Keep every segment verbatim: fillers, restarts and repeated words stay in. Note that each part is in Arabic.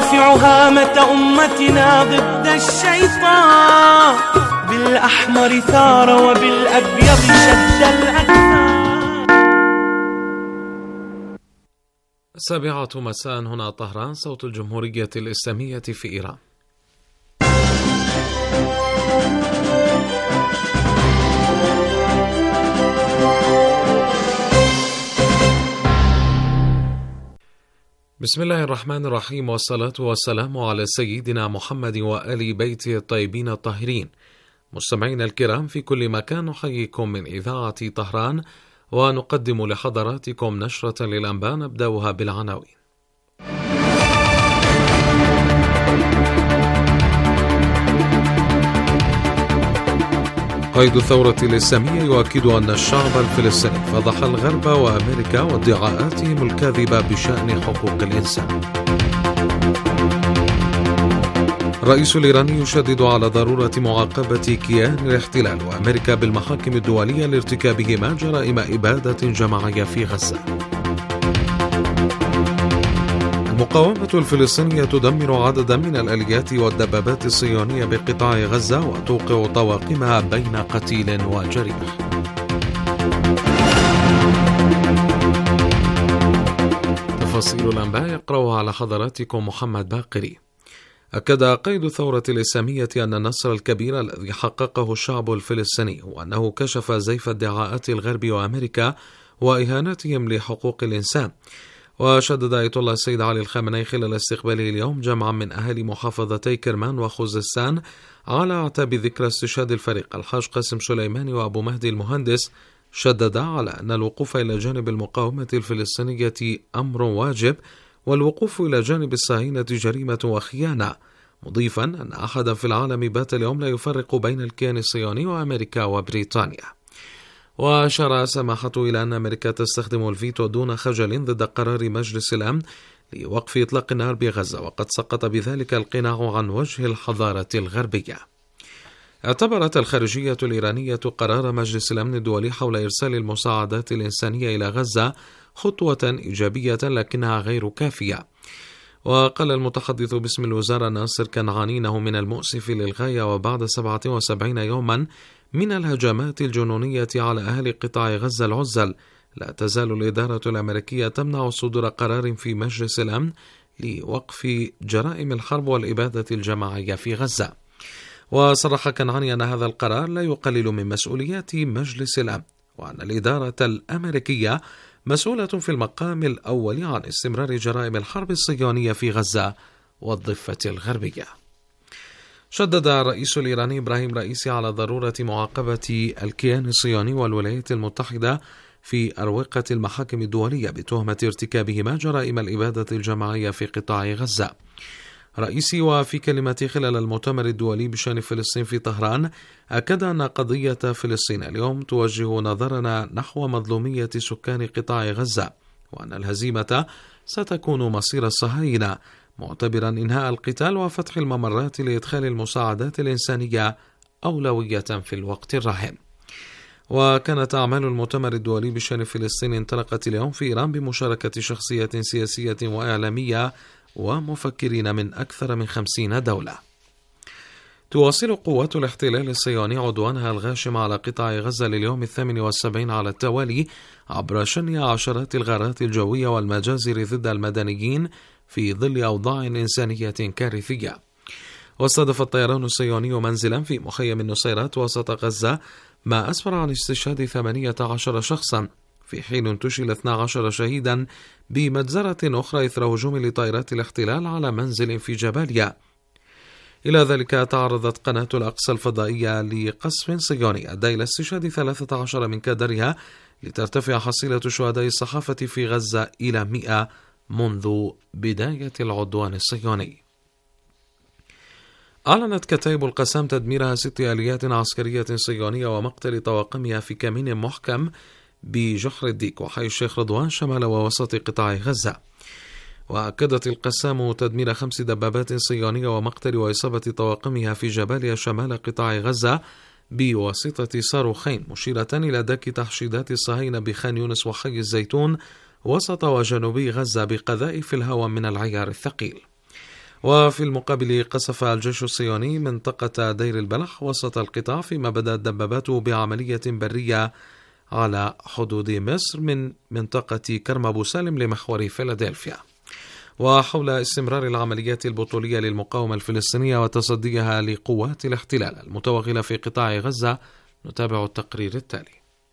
ورافع هامة أمتنا ضد الشيطان، بالأحمر ثار وبالأبيض شد الأكفان. السابعة مساء، هنا طهران، صوت الجمهورية الإسلامية في إيران. بسم الله الرحمن الرحيم، والصلاة والسلام على سيدنا محمد وآل بيته الطيبين الطاهرين. مستمعينا الكرام في كل مكان، نحييكم من إذاعة طهران ونقدم لحضراتكم نشرة للأنباء نبدأها بالعناوين. قائد الثورة الإسلامية يؤكد أن الشعب الفلسطيني فضح الغرب وأمريكا وادعاءاتهم الكاذبة بشأن حقوق الإنسان. الرئيس الإيراني يشدد على ضرورة معاقبة كيان الاحتلال وأمريكا بالمحاكم الدولية لارتكابهما جرائم إبادة جماعية في غزة. المقاومة الفلسطينية تدمر عددا من الآليات والدبابات الصهيونية بقطاع غزة وتوقع طواقمها بين قتيل وجريح. تفاصيل الأنباء يقرأها على حضراتكم محمد باقري. أكد قائد الثورة الإسلامية أن النصر الكبير الذي حققه الشعب الفلسطيني وأنه كشف زيف ادعاءات الغرب وأمريكا وإهانتهم لحقوق الإنسان. وشدد آية الله السيد علي الخامنئي خلال استقباله اليوم جمعا من أهالي محافظتي كرمان وخوزستان على أعتاب ذكرى استشهاد الفريق الحاج قاسم سليماني وأبو مهدي المهندس، شدد على أن الوقوف إلى جانب المقاومة الفلسطينية أمر واجب، والوقوف إلى جانب الصهاينة جريمة وخيانة، مضيفا أن أحدا في العالم بات اليوم لا يفرق بين الكيان الصهيوني وأمريكا وبريطانيا. وأشار سماحته إلى أن أمريكا تستخدم الفيتو دون خجل ضد قرار مجلس الأمن لوقف إطلاق النار بغزة، وقد سقط بذلك القناع عن وجه الحضارة الغربية. اعتبرت الخارجية الإيرانية قرار مجلس الأمن الدولي حول إرسال المساعدات الإنسانية إلى غزة خطوة إيجابية لكنها غير كافية. وقال المتحدث باسم الوزارة ناصر كنعاني إنه من المؤسف للغاية وبعد سبعة وسبعين يوما من الهجمات الجنونية على أهل قطاع غزة العزل، لا تزال الإدارة الأمريكية تمنع صدور قرار في مجلس الأمن لوقف جرائم الحرب والإبادة الجماعية في غزة. وصرح كنعاني أن هذا القرار لا يقلل من مسؤوليات مجلس الأمن، وأن الإدارة الأمريكية مسؤولة في المقام الأول عن استمرار جرائم الحرب الصهيونية في غزة والضفة الغربية. شدد الرئيس الإيراني إبراهيم رئيسي على ضرورة معاقبة الكيان الصهيوني والولايات المتحدة في أروقة المحاكم الدولية بتهمة ارتكابهما جرائم الإبادة الجماعية في قطاع غزة. رئيسي وفي كلمته خلال المؤتمر الدولي بشأن فلسطين في طهران أكد أن قضية فلسطين اليوم توجه نظرنا نحو مظلومية سكان قطاع غزة، وأن الهزيمة ستكون مصير الصهاينة، معتبرا إنهاء القتال وفتح الممرات لإدخال المساعدات الإنسانية أولوية في الوقت الراهن. وكانت أعمال المؤتمر الدولي بشأن فلسطين انطلقت اليوم في إيران بمشاركة شخصية سياسية وإعلامية ومفكرين من أكثر من خمسين دولة. تواصل قوات الاحتلال الصهيوني عدوانها الغاشم على قطاع غزة لليوم الثامن والسبعين على التوالي عبر شن عشرات الغارات الجوية والمجازر ضد المدنيين في ظل أوضاع إنسانية كارثية. واستهدف الطيران الصهيوني منزلا في مخيم النصيرات وسط غزة، ما أسفر عن استشهاد ثمانية عشر شخصا، في حين انتشل اثنا عشر شهيدا بمجزرة أخرى إثر هجوم لطائرات الاحتلال على منزل في جباليا. إلى ذلك تعرضت قناة الأقصى الفضائية لقصف صهيوني أدى إلى استشهاد ثلاثة عشر من كادرها، لترتفع حصيلة شهداء الصحافة في غزة إلى مئة منذ بداية العدوان الصهيوني. أعلنت كتائب القسام تدميرها ست آليات عسكرية صهيونية ومقتل طواقمها في كمين محكم بجحر الديك وحي الشيخ رضوان شمال ووسط قطاع غزة. وأكدت القسام تدمير خمس دبابات صهيونية ومقتل وإصابة طواقمها في جباليا شمال قطاع غزة بواسطة صاروخين، مشيرة إلى دك تحشيدات الصهاينة بخان يونس وحي الزيتون وسط وجنوبي غزة بقذائف الهواء من العيار الثقيل. وفي المقابل قصف الجيش الصهيوني منطقة دير البلح وسط القطاع، فيما بدأت دباباته بعملية برية على حدود مصر من منطقة كرم أبو سالم لمحور فيلادلفيا. وحول استمرار العمليات البطولية للمقاومة الفلسطينية وتصديها لقوات الاحتلال المتوغلة في قطاع غزة، نتابع التقرير التالي.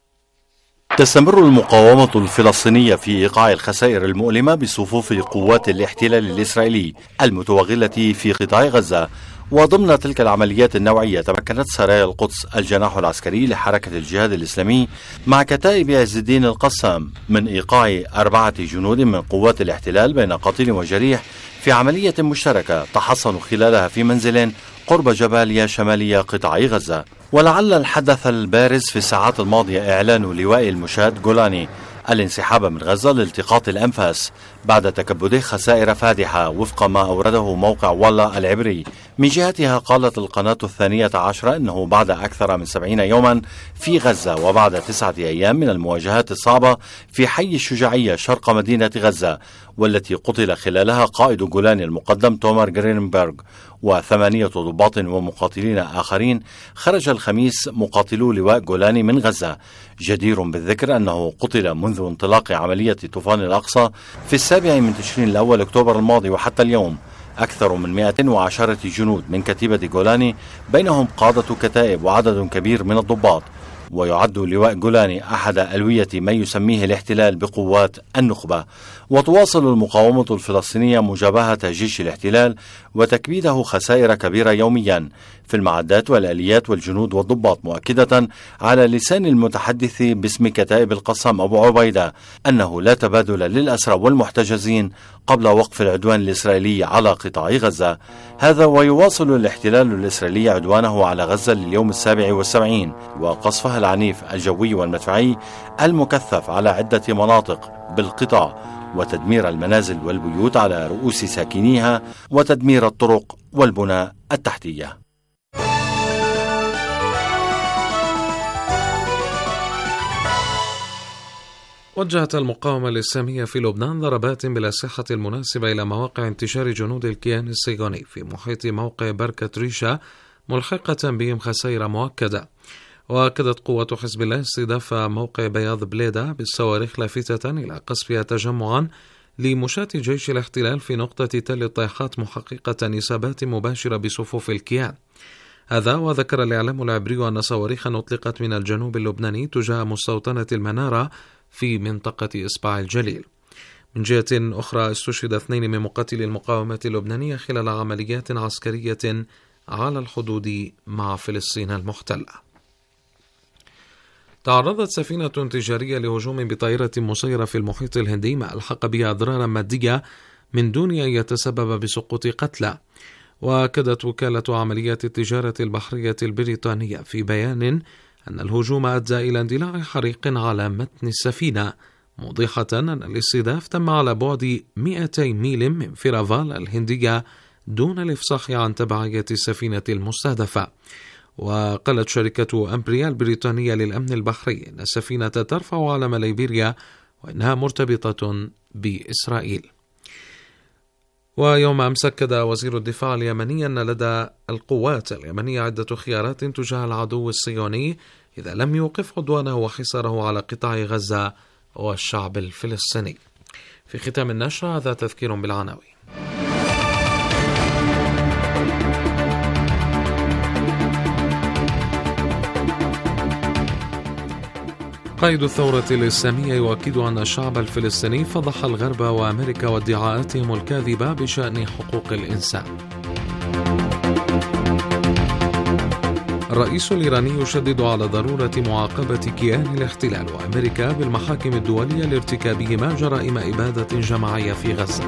تستمر المقاومة الفلسطينية في إيقاع الخسائر المؤلمة بصفوف قوات الاحتلال الإسرائيلي المتوغلة في قطاع غزة. وضمن تلك العمليات النوعية تمكنت سرايا القدس الجناح العسكري لحركة الجهاد الإسلامي مع كتائب عز الدين القسام من إيقاع أربعة جنود من قوات الاحتلال بين قتيل وجريح في عملية مشتركة تحصنوا خلالها في منزل قرب جباليا شمالية قطاع غزة. ولعل الحدث البارز في الساعات الماضية إعلان لواء المشاة جولاني الانسحاب من غزة لالتقاط الأنفاس بعد تكبده خسائر فادحة وفق ما أورده موقع والله العبري. من جهتها قالت القناة الثانية عشرة أنه بعد أكثر من سبعين يوما في غزة وبعد تسعة أيام من المواجهات الصعبة في حي الشجاعية شرق مدينة غزة، والتي قتل خلالها قائد جولاني المقدم تومر جرينبرغ وثمانية ضباط ومقاتلين آخرين، خرج الخميس مقاتلو لواء جولاني من غزة. جدير بالذكر أنه قتل منذ انطلاق عملية طوفان الأقصى في السابع من تشرين الأول أكتوبر الماضي وحتى اليوم أكثر من مئة وعشرة جنود من كتيبة جولاني، بينهم قادة كتائب وعدد كبير من الضباط. ويعد لواء جولاني أحد ألوية ما يسميه الاحتلال بقوات النخبة. وتواصل المقاومة الفلسطينية مجابهة جيش الاحتلال وتكبيده خسائر كبيرة يوميا في المعدات والآليات والجنود والضباط، مؤكدة على لسان المتحدث باسم كتائب القسام أبو عبيدة أنه لا تبادل للأسرى والمحتجزين قبل وقف العدوان الإسرائيلي على قطاع غزة. هذا ويواصل الاحتلال الإسرائيلي عدوانه على غزة لليوم السابع والسبعين وقصفها العنيف الجوي والمدفعي المكثف على عدة مناطق بالقطاع، وتدمير المنازل والبيوت على رؤوس ساكنيها، وتدمير الطرق والبنى التحتية. وجهت المقاومة الإسلامية في لبنان ضربات بالأسلحة المناسبة إلى مواقع انتشار جنود الكيان الصهيوني في محيط موقع بركة ريشة، ملحقة بهم خسائر مؤكدة. وأكدت قوة حزب الله استهداف موقع بياض بليدة بالصواريخ، لافتة إلى قصفها تجمعا لمشاة جيش الاحتلال في نقطة تل الطيحات، محققة إصابات مباشرة بصفوف الكيان. هذا وذكر الإعلام العبري أن صواريخا أطلقت من الجنوب اللبناني تجاه مستوطنة المنارة في منطقة إصبع الجليل. من جهة أخرى استشهد اثنين من مقاتلي المقاومة اللبنانية خلال عمليات عسكرية على الحدود مع فلسطين المحتلة. تعرضت سفينة تجارية لهجوم بطائرة مسيرة في المحيط الهندي، ما ألحق بها أضرارا مادية من دون أن يتسبب بسقوط قتلى. وأكدت وكالة عمليات التجارة البحرية البريطانية في بيان أن الهجوم أدى إلى اندلاع حريق على متن السفينة، موضحة أن الاستهداف تم على بعد مئتي ميل من فيرافال الهندية دون الإفصاح عن تبعية السفينة المستهدفة. وقالت شركة أمبريا البريطانية للأمن البحري أن السفينة ترفع علم ليبيريا وإنها مرتبطة بإسرائيل. ويوم أمس أكد وزير الدفاع اليمني أن لدى القوات اليمنية عدة خيارات تجاه العدو الصهيوني إذا لم يوقف عدوانه وحصاره على قطاع غزة والشعب الفلسطيني. في ختام النشرة هذا تذكير بالعناوين. قائد الثورة الإسلامية يؤكد أن الشعب الفلسطيني فضح الغرب وأمريكا وادعاءاتهم الكاذبة بشأن حقوق الإنسان. الرئيس الإيراني يشدد على ضرورة معاقبة كيان الاحتلال وأمريكا بالمحاكم الدولية لارتكابهما جرائم إبادة جماعية في غزة.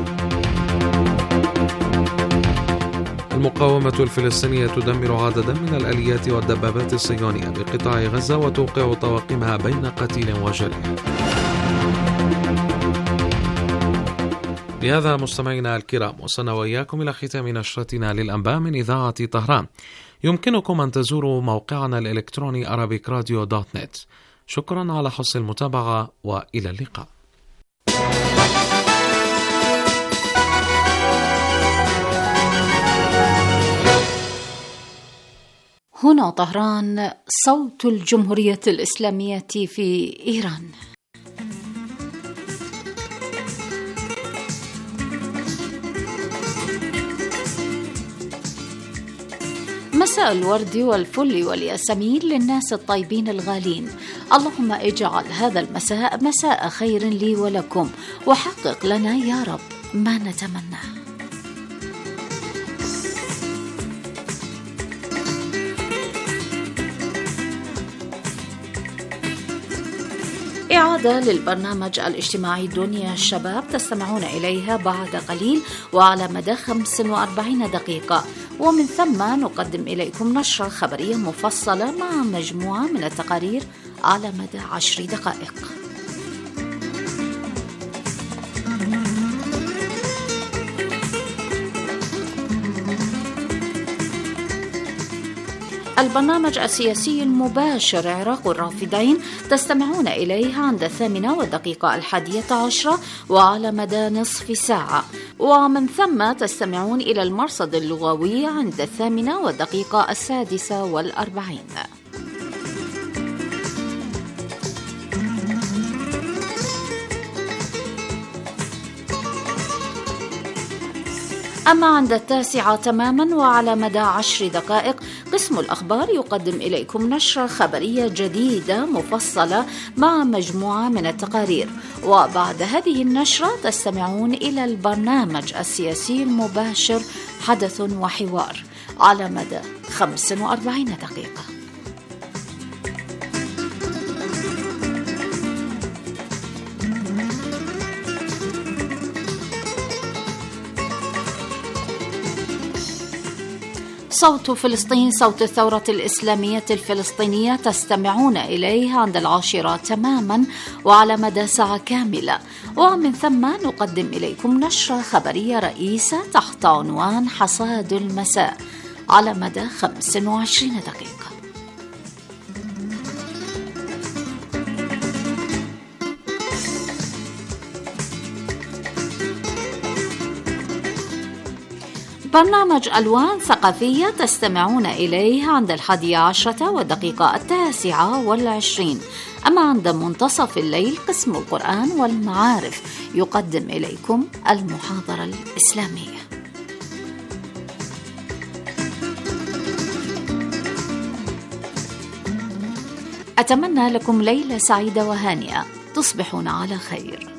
المقاومة الفلسطينية تدمر عددا من الآليات والدبابات الصهيونية بقطاع غزة وتوقع طواقمها بين قتيل وجريح. بهذا مستمعينا الكرام وصلنا وإياكم إلى ختام نشرتنا للأنباء من إذاعة طهران. يمكنكم أن تزوروا موقعنا الإلكتروني أرابيك راديو دوت نت. شكرا على حسن المتابعة وإلى اللقاء. هنا طهران، صوت الجمهورية الإسلامية في إيران. مساء الورد والفل والياسمين للناس الطيبين الغالين. اللهم اجعل هذا المساء مساء خير لي ولكم، وحقق لنا يا رب ما نتمنى. إعادة للبرنامج الاجتماعي دنيا الشباب تستمعون إليها بعد قليل وعلى مدى خمس وأربعين دقيقة، ومن ثم نقدم إليكم نشرة خبرية مفصلة مع مجموعة من التقارير على مدى عشر دقائق. البرنامج السياسي المباشر عراق الرافدين تستمعون إليه عند الثامنة والدقيقة الحادية عشرة وعلى مدى نصف ساعة، ومن ثم تستمعون إلى المرصد اللغوي عند الثامنة والدقيقة السادسة والأربعين. أما عند التاسعة تماما وعلى مدى عشر دقائق قسم الأخبار يقدم إليكم نشرة خبرية جديدة مفصلة مع مجموعة من التقارير، وبعد هذه النشرة تستمعون إلى البرنامج السياسي المباشر حدث وحوار على مدى خمس وأربعين دقيقة. صوت فلسطين، صوت الثورة الإسلامية الفلسطينية تستمعون إليه عند العاشرة تماما وعلى مدى ساعة كاملة، ومن ثم نقدم إليكم نشرة خبرية رئيسة تحت عنوان حصاد المساء على مدى خمس وعشرين دقيقة. برنامج ألوان ثقافية تستمعون إليه عند الحادية عشرة والدقيقة التاسعة والعشرين. أما عند منتصف الليل قسم القرآن والمعارف يقدم إليكم المحاضرة الإسلامية. أتمنى لكم ليلة سعيدة وهانئة، تصبحون على خير.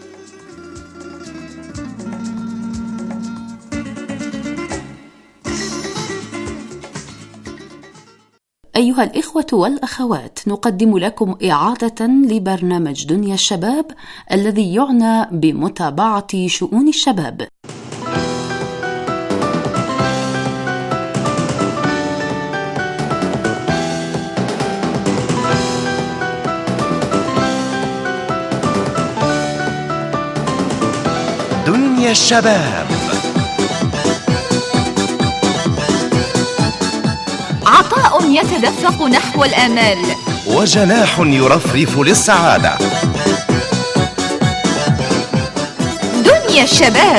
أيها الإخوة والأخوات، نقدم لكم إعادة لبرنامج دنيا الشباب الذي يعنى بمتابعة شؤون الشباب. دنيا الشباب، عطاء يتدفق نحو الآمال، وجناح يرفرف للسعادة. دنيا الشباب.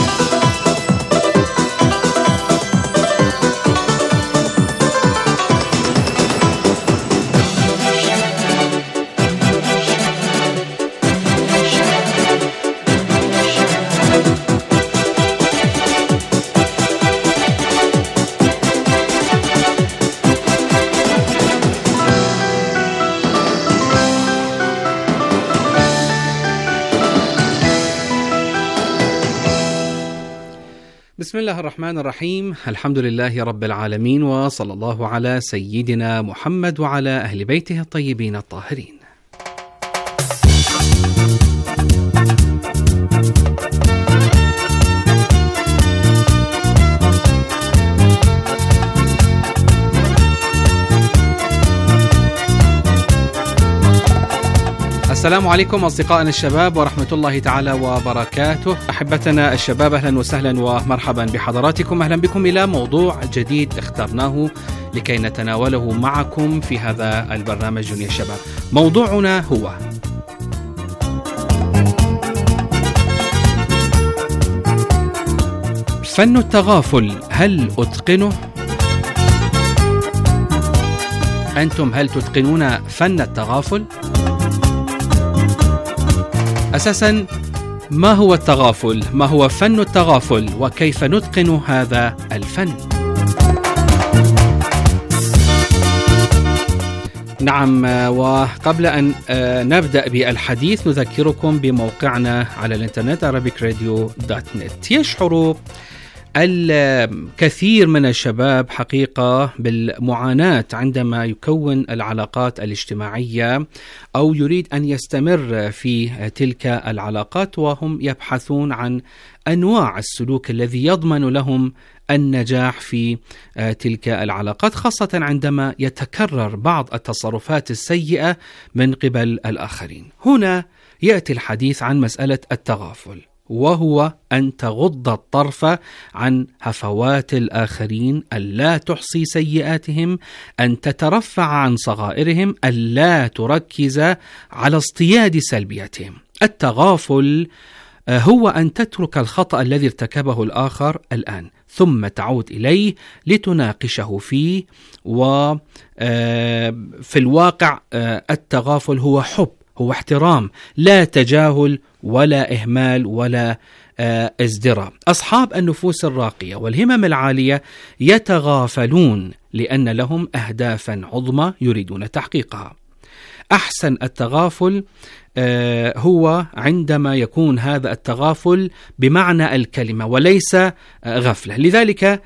بسم الله الرحمن الرحيم. الحمد لله رب العالمين، وصلى الله على سيدنا محمد وعلى أهل بيته الطيبين الطاهرين. السلام عليكم أصدقائنا الشباب ورحمة الله تعالى وبركاته. أحبتنا الشباب، أهلا وسهلا ومرحبا بحضراتكم. أهلا بكم إلى موضوع جديد اخترناه لكي نتناوله معكم في هذا البرنامج دنيا الشباب. موضوعنا هو فن التغافل، هل أتقنه؟ أنتم هل تتقنون فن التغافل؟ أساساً ما هو التغافل؟ ما هو فن التغافل؟ وكيف نتقن هذا الفن؟ نعم، وقبل أن نبدأ بالحديث نذكركم بموقعنا على الإنترنت arabic radio dot net. يشعر الكثير من الشباب حقيقة بالمعاناة عندما يكون العلاقات الاجتماعية أو يريد أن يستمر في تلك العلاقات، وهم يبحثون عن أنواع السلوك الذي يضمن لهم النجاح في تلك العلاقات، خاصة عندما يتكرر بعض التصرفات السيئة من قبل الآخرين. هنا يأتي الحديث عن مسألة التغافل، وهو أن تغض الطرف عن هفوات الآخرين، ألا تحصي سيئاتهم، أن تترفع عن صغائرهم، ألا تركز على اصطياد سلبياتهم. التغافل هو أن تترك الخطأ الذي ارتكبه الآخر الآن ثم تعود إليه لتناقشه فيه. وفي الواقع التغافل هو حب، هو احترام، لا تجاهل ولا إهمال ولا ازدراء. أصحاب النفوس الراقية والهمم العالية يتغافلون لأن لهم أهدافا عظمى يريدون تحقيقها. أحسن التغافل هو عندما يكون هذا التغافل بمعنى الكلمة وليس غفلة. لذلك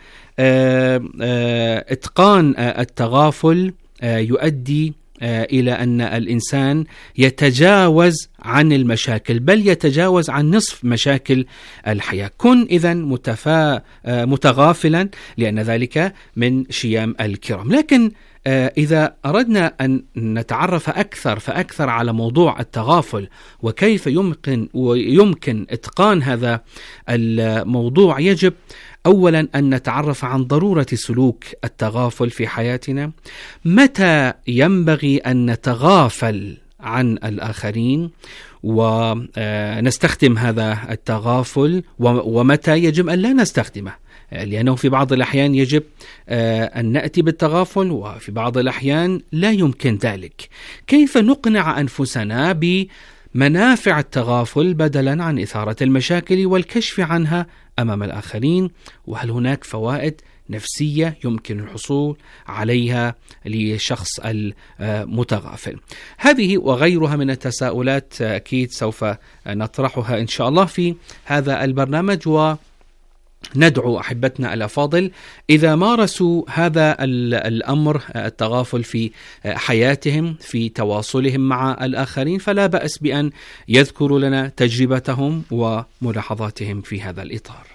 إتقان التغافل يؤدي إلى أن الإنسان يتجاوز عن المشاكل، بل يتجاوز عن نصف مشاكل الحياة. كن إذن متفا متغافلا، لأن ذلك من شيام الكرام. لكن إذا أردنا أن نتعرف أكثر فأكثر على موضوع التغافل وكيف يمكن ويمكن إتقان هذا الموضوع، يجب أولا أن نتعرف عن ضرورة سلوك التغافل في حياتنا. متى ينبغي أن نتغافل عن الآخرين ونستخدم هذا التغافل، ومتى يجب أن لا نستخدمه، لأنه في بعض الأحيان يجب أن نأتي بالتغافل وفي بعض الأحيان لا يمكن ذلك. كيف نقنع أنفسنا بمنافع التغافل بدلا عن إثارة المشاكل والكشف عنها أمام الآخرين؟ وهل هناك فوائد نفسية يمكن الحصول عليها لشخص المتغافل؟ هذه وغيرها من التساؤلات أكيد سوف نطرحها إن شاء الله في هذا البرنامج، و ندعو أحبتنا الأفاضل إذا مارسوا هذا الأمر التغافل في حياتهم في تواصلهم مع الآخرين، فلا بأس بأن يذكروا لنا تجربتهم وملاحظاتهم في هذا الإطار.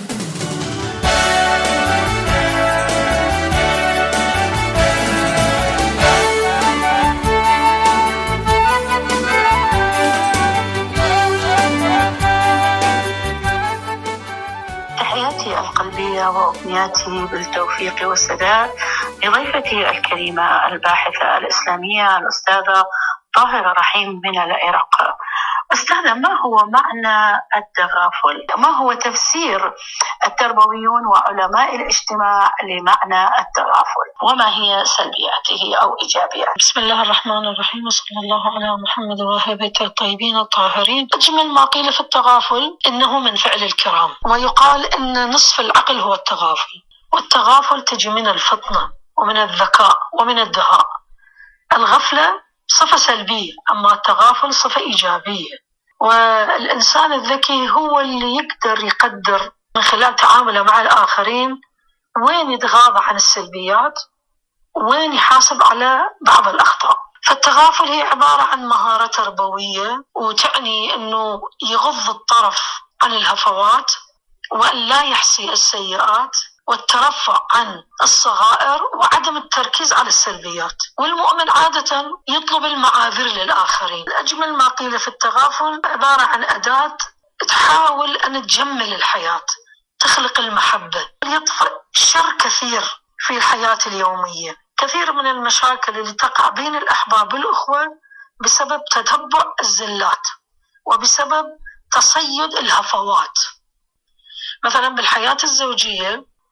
القلبية وأمنياتي بالتوفيق والسداد لضيفتي الكريمة الباحثة الإسلامية الأستاذة طاهرة رحيم من العراق. أستاذة، ما هو معنى التغافل؟ ما هو تفسير التربويون وعلماء الاجتماع لمعنى التغافل؟ وما هي سلبياته أو إيجابياته؟ بسم الله الرحمن الرحيم، وصلى الله على محمد وآل بيته الطيبين الطاهرين. أجمل ما قيل في التغافل إنه من فعل الكرام، ويقال إن نصف العقل هو التغافل، والتغافل تجي من الفطنة ومن الذكاء ومن الدهاء. الغفلة صفة سلبية، أما التغافل صفة إيجابية. والإنسان الذكي هو اللي يقدر يقدر من خلال تعامله مع الآخرين وين يتغاضى عن السلبيات وين يحاسب على بعض الأخطاء. فالتغافل هي عبارة عن مهارة تربوية، وتعني أنه يغض الطرف عن الهفوات وأن لا يحصي السيئات والترفع عن الصغائر وعدم التركيز على السلبيات. والمؤمن عادة يطلب المعاذير للآخرين. أجمل ما قيل في التغافل عبارة عن أداة تحاول أن تجمل الحياة، تخلق المحبة، يطفئ شر كثير في الحياة اليومية. كثير من المشاكل اللي تقع بين الأحباب والأخوة بسبب تتبع الزلات وبسبب تصيد الهفوات. مثلا بالحياة الزوجية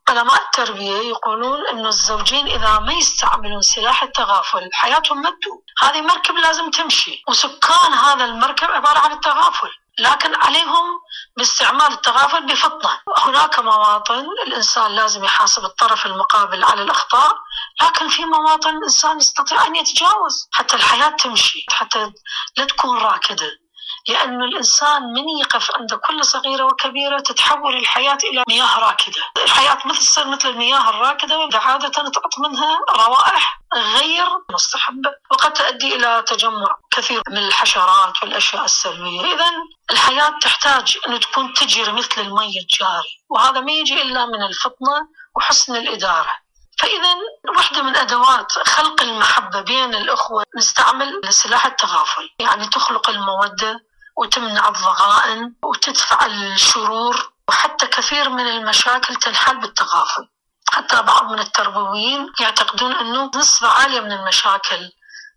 علماء التربية يقولون إنه الزوجين إذا ما يستعملون سلاح التغافل حياتهم ما تدوم. هذه مركب لازم تمشي، وسكان هذا المركب عبارة عن التغافل، لكن عليهم باستعمال التغافل بفطنة. هناك مواطن الإنسان لازم يحاسب الطرف المقابل على الأخطاء، لكن في مواطن الإنسان يستطيع أن يتجاوز حتى الحياة تمشي، حتى لا تكون راكدة. لأن الإنسان من يقف عند كل صغيرة وكبيرة تتحول الحياة إلى مياه راكدة. الحياة مثل تصير مثل المياه الراكدة، عادة تعط منها روائح غير مستحبة، وقد تؤدي إلى تجمع كثير من الحشرات والأشياء السلبية. إذن الحياة تحتاج أن تكون تجري مثل المي الجاري، وهذا ما يجي إلا من الفطنة وحسن الإدارة. فإذا واحدة من أدوات خلق المحبة بين الأخوة نستعمل سلاح التغافل، يعني تخلق المودة وتمنع الضغائن وتدفع الشرور، وحتى كثير من المشاكل تنحل بالتغافل. حتى بعض من التربويين يعتقدون أنه نسبة عالية من المشاكل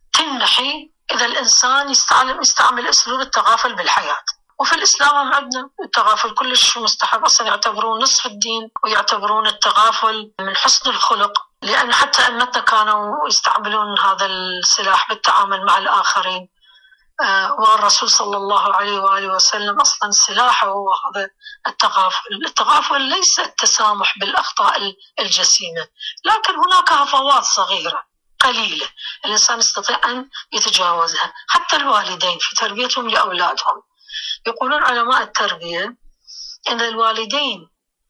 تنحي إذا الإنسان يستعمل, يستعمل أسلوب التغافل بالحياة. وفي الإسلام هم عندنا التغافل كلش مستحب، أصلا يعتبرون نصف الدين، ويعتبرون التغافل من حسن الخلق، لأن حتى أئمتنا كانوا يستعملون هذا السلاح بالتعامل مع الآخرين. آه والرسول صلى الله عليه وآله وسلم أصلا سلاحه هو هذا التغافل. التغافل ليس التسامح بالأخطاء الجسيمة، لكن هناك هفوات صغيرة قليلة الإنسان يستطيع أن يتجاوزها. حتى الوالدين في تربيتهم لأولادهم، يقولون علماء التربية إن الوالدين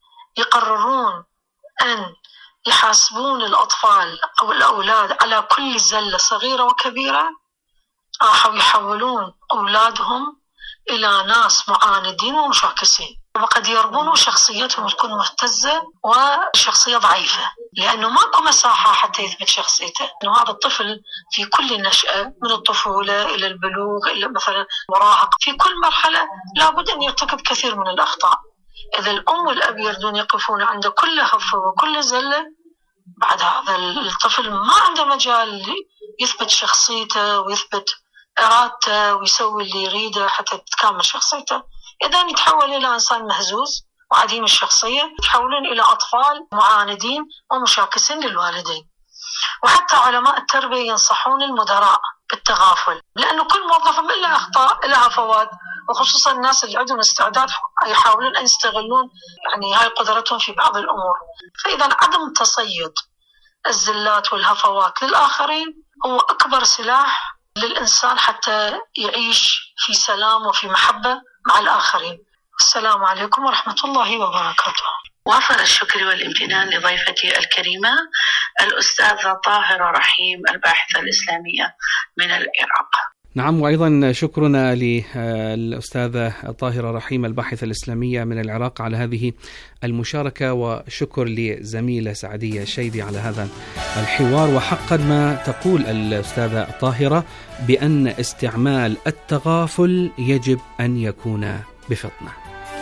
يقررون أن يحاسبون الأطفال أو الأولاد على كل زلة صغيرة وكبيرة، راحوا يحولون أولادهم إلى ناس معاندين ومشاكسين، وقد يربون شخصيتهم تكون مهتزة وشخصية ضعيفة، لأنه ماكو مساحة حتى يثبت شخصيته. إنه هذا الطفل في كل نشأة من الطفولة إلى البلوغ إلى مثلا مراهقة، في كل مرحلة لابد أن يرتكب كثير من الأخطاء. إذا الأم والأب يردون يقفون عند كل هفوة وكل زلة، بعد هذا الطفل ما عنده مجال يثبت شخصيته ويثبت إرادته ويسوي اللي يريده حتى تتكامل شخصيته. إذن يتحول إلى إنسان مهزوز وعديم الشخصية، يتحولون إلى أطفال معاندين ومشاكسين للوالدين. وحتى علماء التربية ينصحون المدراء بالتغافل، لأنه كل موظف له أخطاء له هفوات، وخصوصا الناس اللي عندهم استعداد يحاولون أن يستغلون يعني هاي قدرتهم في بعض الأمور. فإذا عدم تصيد الزلات والهفوات للآخرين هو أكبر سلاح للإنسان حتى يعيش في سلام وفي محبة مع الآخرين. السلام عليكم ورحمة الله وبركاته. وافر الشكر والامتنان لضيفتي الكريمة الأستاذة طاهرة رحيم الباحثة الإسلامية من العراق. نعم، وأيضا شكرنا للأستاذة طاهرة رحيم الباحثة الإسلامية من العراق على هذه المشاركة، وشكر لزميلة سعدية الشيبي على هذا الحوار. وحقا ما تقول الأستاذة طاهرة بأن استعمال التغافل يجب أن يكون بفطنة.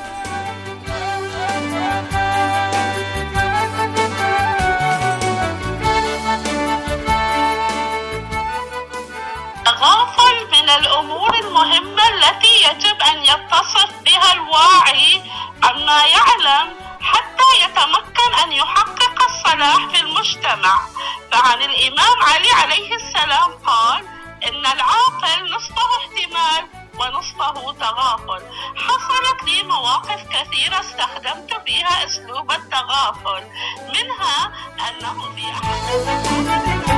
الأمور المهمة التي يجب أن يتصف بها الواعي عما يعلم حتى يتمكن أن يحقق الصلاح في المجتمع. فعن الإمام علي عليه السلام قال: إن العاقل نصفه احتمال ونصفه تغافل. حصلت لي مواقف كثيرة استخدمت فيها أسلوب التغافل، منها أنه في أحد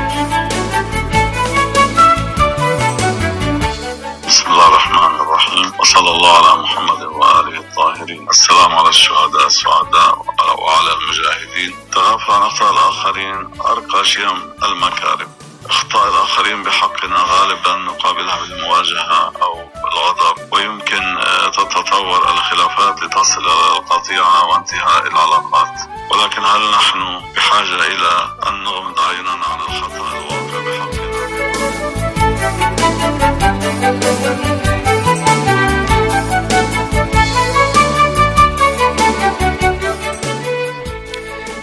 بسم الله الرحمن الرحيم، وصلى الله على محمد وآله الطاهرين. السلام على الشهداء السعداء وعلى المجاهدين. تغافل عن أخطاء الآخرين أرقى شيم المكارم. أخطاء الآخرين بحقنا غالبا نقابلها بالمواجهة أو بالغضب، ويمكن تتطور الخلافات لتصل إلى القطيعة وانتهاء العلاقات. ولكن هل نحن بحاجة إلى أن نغمض عيوننا عن الخطأ الواقع بحقنا؟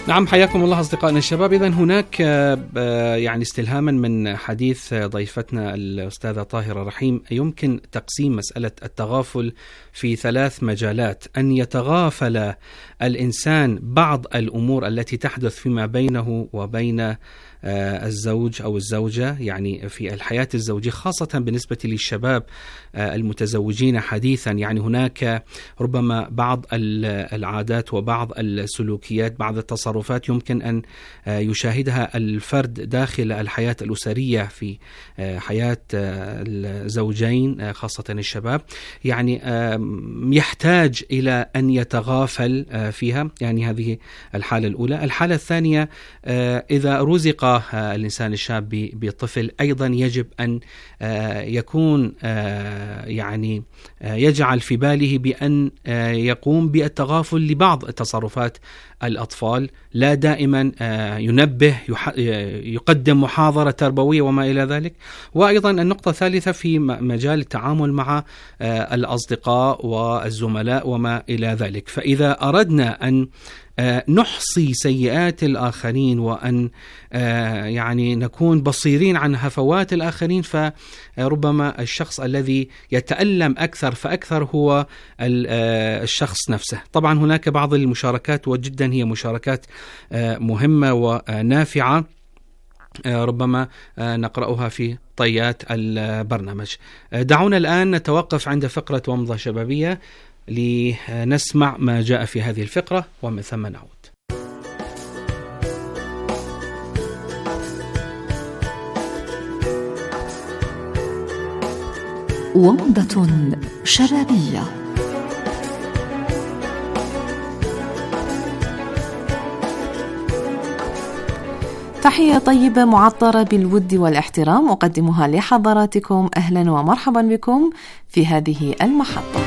نعم، حياكم الله أصدقائنا الشباب. إذن هناك يعني استلهاما من حديث ضيفتنا الأستاذة طاهرة رحيم، يمكن تقسيم مسألة التغافل في ثلاث مجالات: أن يتغافل الإنسان بعض الأمور التي تحدث فيما بينه وبين الزوج أو الزوجة، يعني في الحياة الزوجية، خاصة بالنسبة للشباب المتزوجين حديثا. يعني هناك ربما بعض العادات وبعض السلوكيات، بعض التصرفات يمكن أن يشاهدها الفرد داخل الحياة الأسرية في حياة الزوجين خاصة الشباب، يعني يحتاج إلى أن يتغافل فيها. يعني هذه الحالة الأولى. الحالة الثانية، إذا رزق الإنسان الشاب بطفل، أيضا يجب أن يكون يعني يجعل في باله بأن يقوم بالتغافل لبعض تصرفات الأطفال، لا دائما ينبه، يقدم محاضرة تربوية وما إلى ذلك. وأيضا النقطة الثالثة في مجال التعامل مع الأصدقاء والزملاء وما إلى ذلك. فإذا أردنا أن نحصي سيئات الآخرين وأن يعني نكون بصيرين عن هفوات الآخرين، فربما الشخص الذي يتألم أكثر فأكثر هو الشخص نفسه. طبعا هناك بعض المشاركات، وجدا هي مشاركات مهمة ونافعة، ربما نقرأها في طيات البرنامج. دعونا الآن نتوقف عند فقرة ومضة شبابية لنسمع ما جاء في هذه الفقرة، ومن ثم نعود. ومضة شبابية. تحية طيبة معطرة بالود والاحترام أقدمها لحضراتكم. أهلا ومرحبا بكم في هذه المحطة.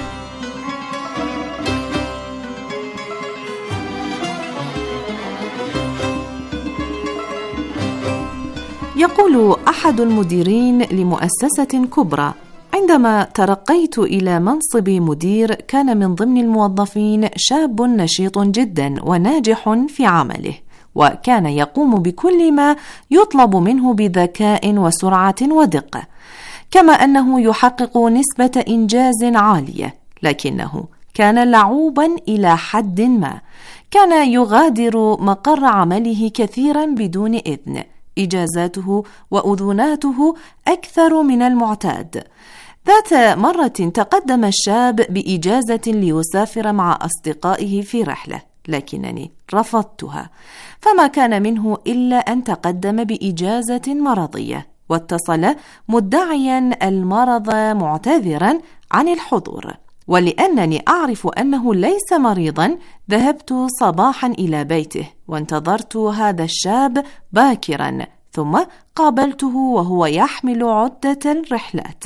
يقول أحد المديرين لمؤسسة كبرى: عندما ترقيت إلى منصب مدير، كان من ضمن الموظفين شاب نشيط جدا وناجح في عمله، وكان يقوم بكل ما يطلب منه بذكاء وسرعة ودقة، كما أنه يحقق نسبة إنجاز عالية، لكنه كان لعوبا إلى حد ما. كان يغادر مقر عمله كثيرا بدون إذن، إجازاته وأذوناته أكثر من المعتاد. ذات مرة تقدم الشاب بإجازة ليسافر مع أصدقائه في رحلة، لكنني رفضتها، فما كان منه إلا أن تقدم بإجازة مرضية، واتصل مدعيا المرض معتذرا عن الحضور. ولأنني أعرف أنه ليس مريضا، ذهبت صباحا إلى بيته وانتظرت هذا الشاب باكرا، ثم قابلته وهو يحمل عدة الرحلات.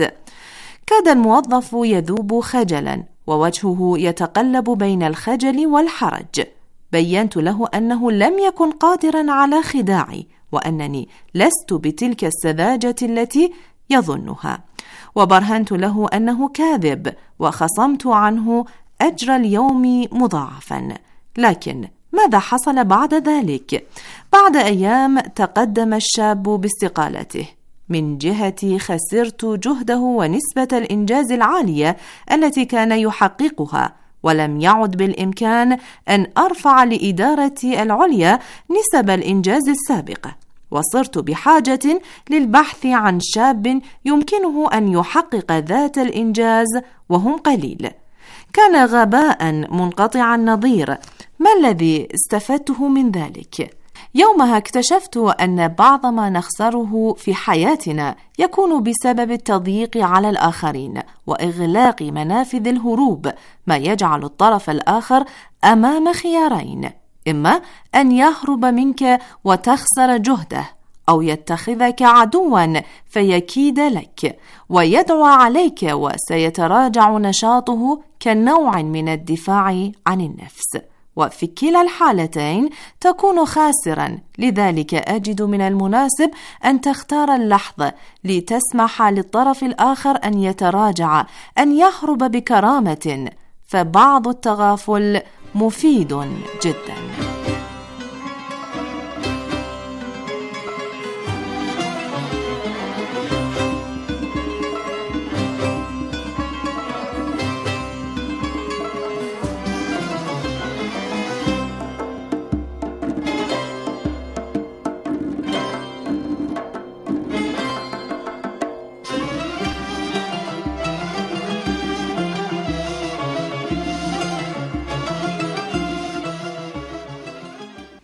كاد الموظف يذوب خجلا، ووجهه يتقلب بين الخجل والحرج. بينت له أنه لم يكن قادرا على خداعي، وأنني لست بتلك السذاجة التي يظنها، وبرهنت له أنه كاذب، وخصمت عنه أجر اليوم مضاعفا. لكن ماذا حصل بعد ذلك؟ بعد أيام تقدم الشاب باستقالته. من جهتي خسرت جهده ونسبة الإنجاز العالية التي كان يحققها، ولم يعد بالإمكان أن أرفع لإدارتي العليا نسب الإنجاز السابقة، وصرت بحاجة للبحث عن شاب يمكنه أن يحقق ذات الإنجاز وهم قليل. كان غباء منقطع النظير. ما الذي استفدته من ذلك؟ يومها اكتشفت أن بعض ما نخسره في حياتنا يكون بسبب التضييق على الآخرين وإغلاق منافذ الهروب، ما يجعل الطرف الآخر أمام خيارين: إما أن يهرب منك وتخسر جهده، أو يتخذك عدوا فيكيد لك ويدعو عليك وسيتراجع نشاطه كنوع من الدفاع عن النفس، وفي كلا الحالتين تكون خاسرا. لذلك أجد من المناسب أن تختار اللحظة لتسمح للطرف الآخر أن يتراجع، أن يهرب بكرامة، فبعض التغافل مفيد جدا.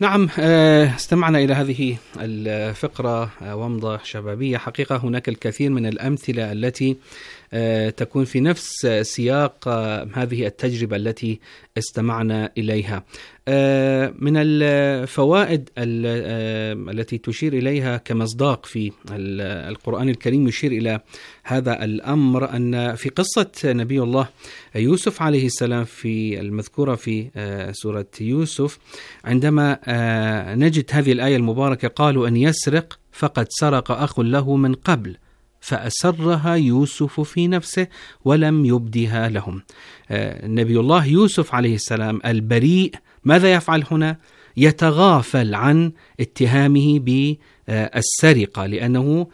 نعم، استمعنا إلى هذه الفقرة ومضة شبابية. حقيقة هناك الكثير من الأمثلة التي تكون في نفس سياق هذه التجربة التي استمعنا إليها. من الفوائد التي تشير إليها كمصداق في القرآن الكريم يشير إلى هذا الأمر أن في قصة نبي الله يوسف عليه السلام في المذكورة في سورة يوسف، عندما نجد هذه الآية المباركة: قالوا أن يسرق فقد سرق أخ له من قبل فأسرها يوسف في نفسه ولم يبدها لهم. نبي الله يوسف عليه السلام البريء ماذا يفعل هنا؟ يتغافل عن اتهامه بالسرقة، لأنه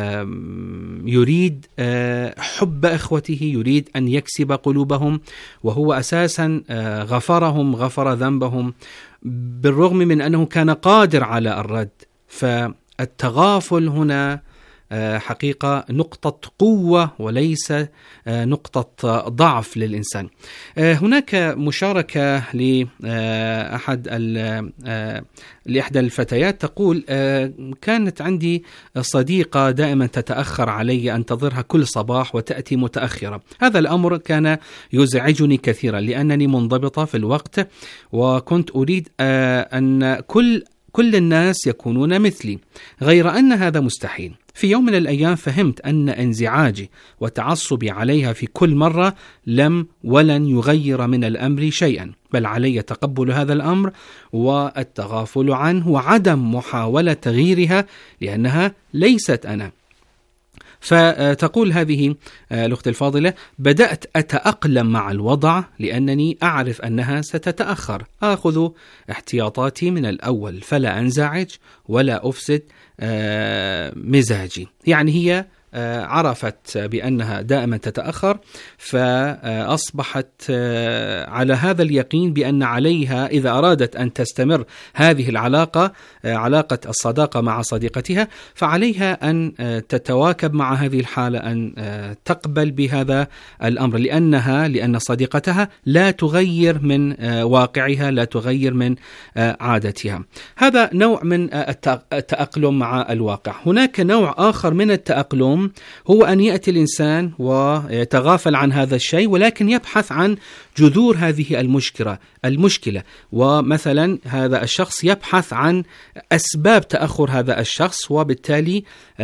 يريد حب إخوته، يريد أن يكسب قلوبهم، وهو أساسا غفرهم غفر ذنبهم بالرغم من أنه كان قادر على الرد. فالتغافل هنا حقيقة نقطة قوة وليس نقطة ضعف للإنسان. هناك مشاركة لأحد لإحدى الفتيات تقول: كانت عندي صديقة دائما تتأخر علي، أنتظرها كل صباح وتأتي متأخرة. هذا الأمر كان يزعجني كثيرا لأنني منضبطة في الوقت، وكنت أريد أن كل كل الناس يكونون مثلي، غير أن هذا مستحيل. في يوم من الأيام فهمت أن انزعاجي وتعصبي عليها في كل مرة لم ولن يغير من الأمر شيئا، بل علي تقبل هذا الأمر والتغافل عنه وعدم محاولة تغييرها لأنها ليست أنا. فتقول هذه الأخت الفاضلة: بدأت أتأقلم مع الوضع لأنني أعرف أنها ستتأخر، أخذ احتياطاتي من الأول فلا أنزعج ولا أفسد مزاجي. يعني هي عرفت بأنها دائما تتأخر، فأصبحت على هذا اليقين بأن عليها إذا أرادت أن تستمر هذه العلاقة، علاقة الصداقة مع صديقتها، فعليها أن تتواكب مع هذه الحالة، أن تقبل بهذا الأمر، لأنها لأن صديقتها لا تغير من واقعها، لا تغير من عادتها. هذا نوع من التأقلم مع الواقع. هناك نوع آخر من التأقلم هو أن يأتي الإنسان ويتغافل عن هذا الشيء، ولكن يبحث عن جذور هذه المشكلة المشكلة ومثلا هذا الشخص يبحث عن أسباب تأخر هذا الشخص، وبالتالي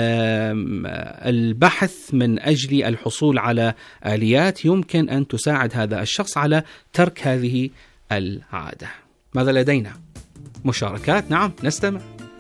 البحث من أجل الحصول على آليات يمكن أن تساعد هذا الشخص على ترك هذه العادة. ماذا لدينا؟ مشاركات؟ نعم، نستمع.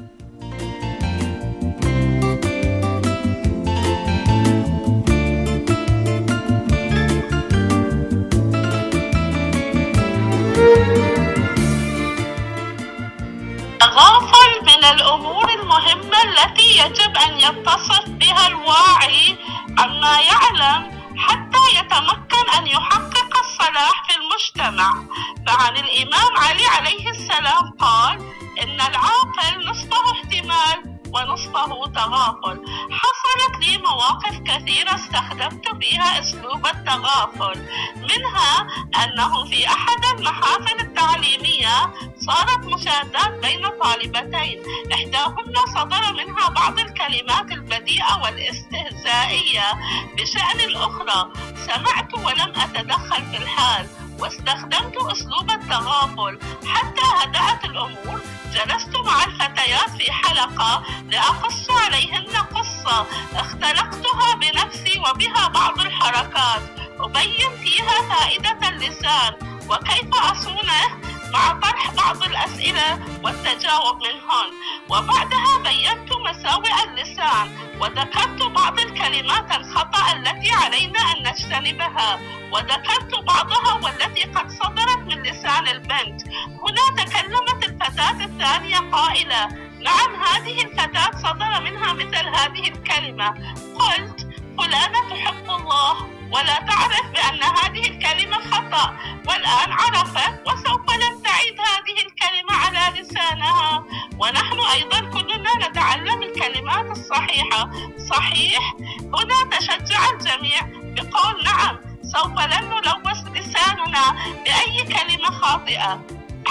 تغافل من الأمور المهمة التي يجب أن يتصف بها الواعي عما يعلم حتى يتمكن أن يحقق الصلاح في المجتمع. فعن الإمام علي عليه السلام قال: إن العاقل نصفه احتمال ونصفه تغافل. حصلت لي مواقف كثيرة استخدمت فيها أسلوب التغافل، منها أنه في أحد المحافل التعليمية صارت مشادات بين طالبتين، إحداهن صدر منها بعض الكلمات البذيئة والاستهزائية بشأن الأخرى. سمعت ولم أتدخل في الحال، واستخدمت أسلوب التغافل حتى هدأت الأمور. جلست مع الفتيات في حلقة لأقص عليهن قصة اختلقتها بنفسي وبها بعض الحركات أبين فيها فائدة اللسان وكيف أصونه مع طرح بعض الأسئلة والتجاوب منهن، وبعدها بينت مساوئ اللسان وذكرت بعض الكلمات الخطأ التي علينا أن نجتنبها، وذكرت بعضها والتي قد صدرت من لسان البنت. هنا تكلمت الفتاة الثانية قائلة: نعم، هذه الفتاة صدر منها مثل هذه الكلمة. قلت: فلانة تحب الله ولا تعرف بأن هذه الكلمة خطأ، والآن عرفت وسوف لن تعيد هذه الكلمة على لسانها. ونحن أيضا كلنا نتعلم الكلمات الصحيحة. صحيح؟ هنا تشجع الجميع بقول: نعم، سوف لن نلوث لساننا بأي كلمة خاطئة.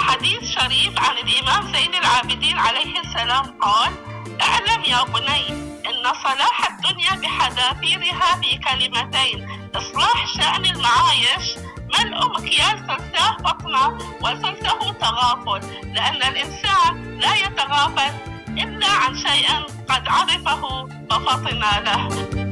حديث شريف عن الإمام زين العابدين عليه السلام قال: اعلم يا بني إن صلاح الدنيا بحذافيرها في كلمتين: إصلاح شأن المعايش، ملء مكيال سلساه بطنه وسلسه تغافل، لأن الإنسان لا يتغافل إلا عن شيء قد عرفه ففطن له.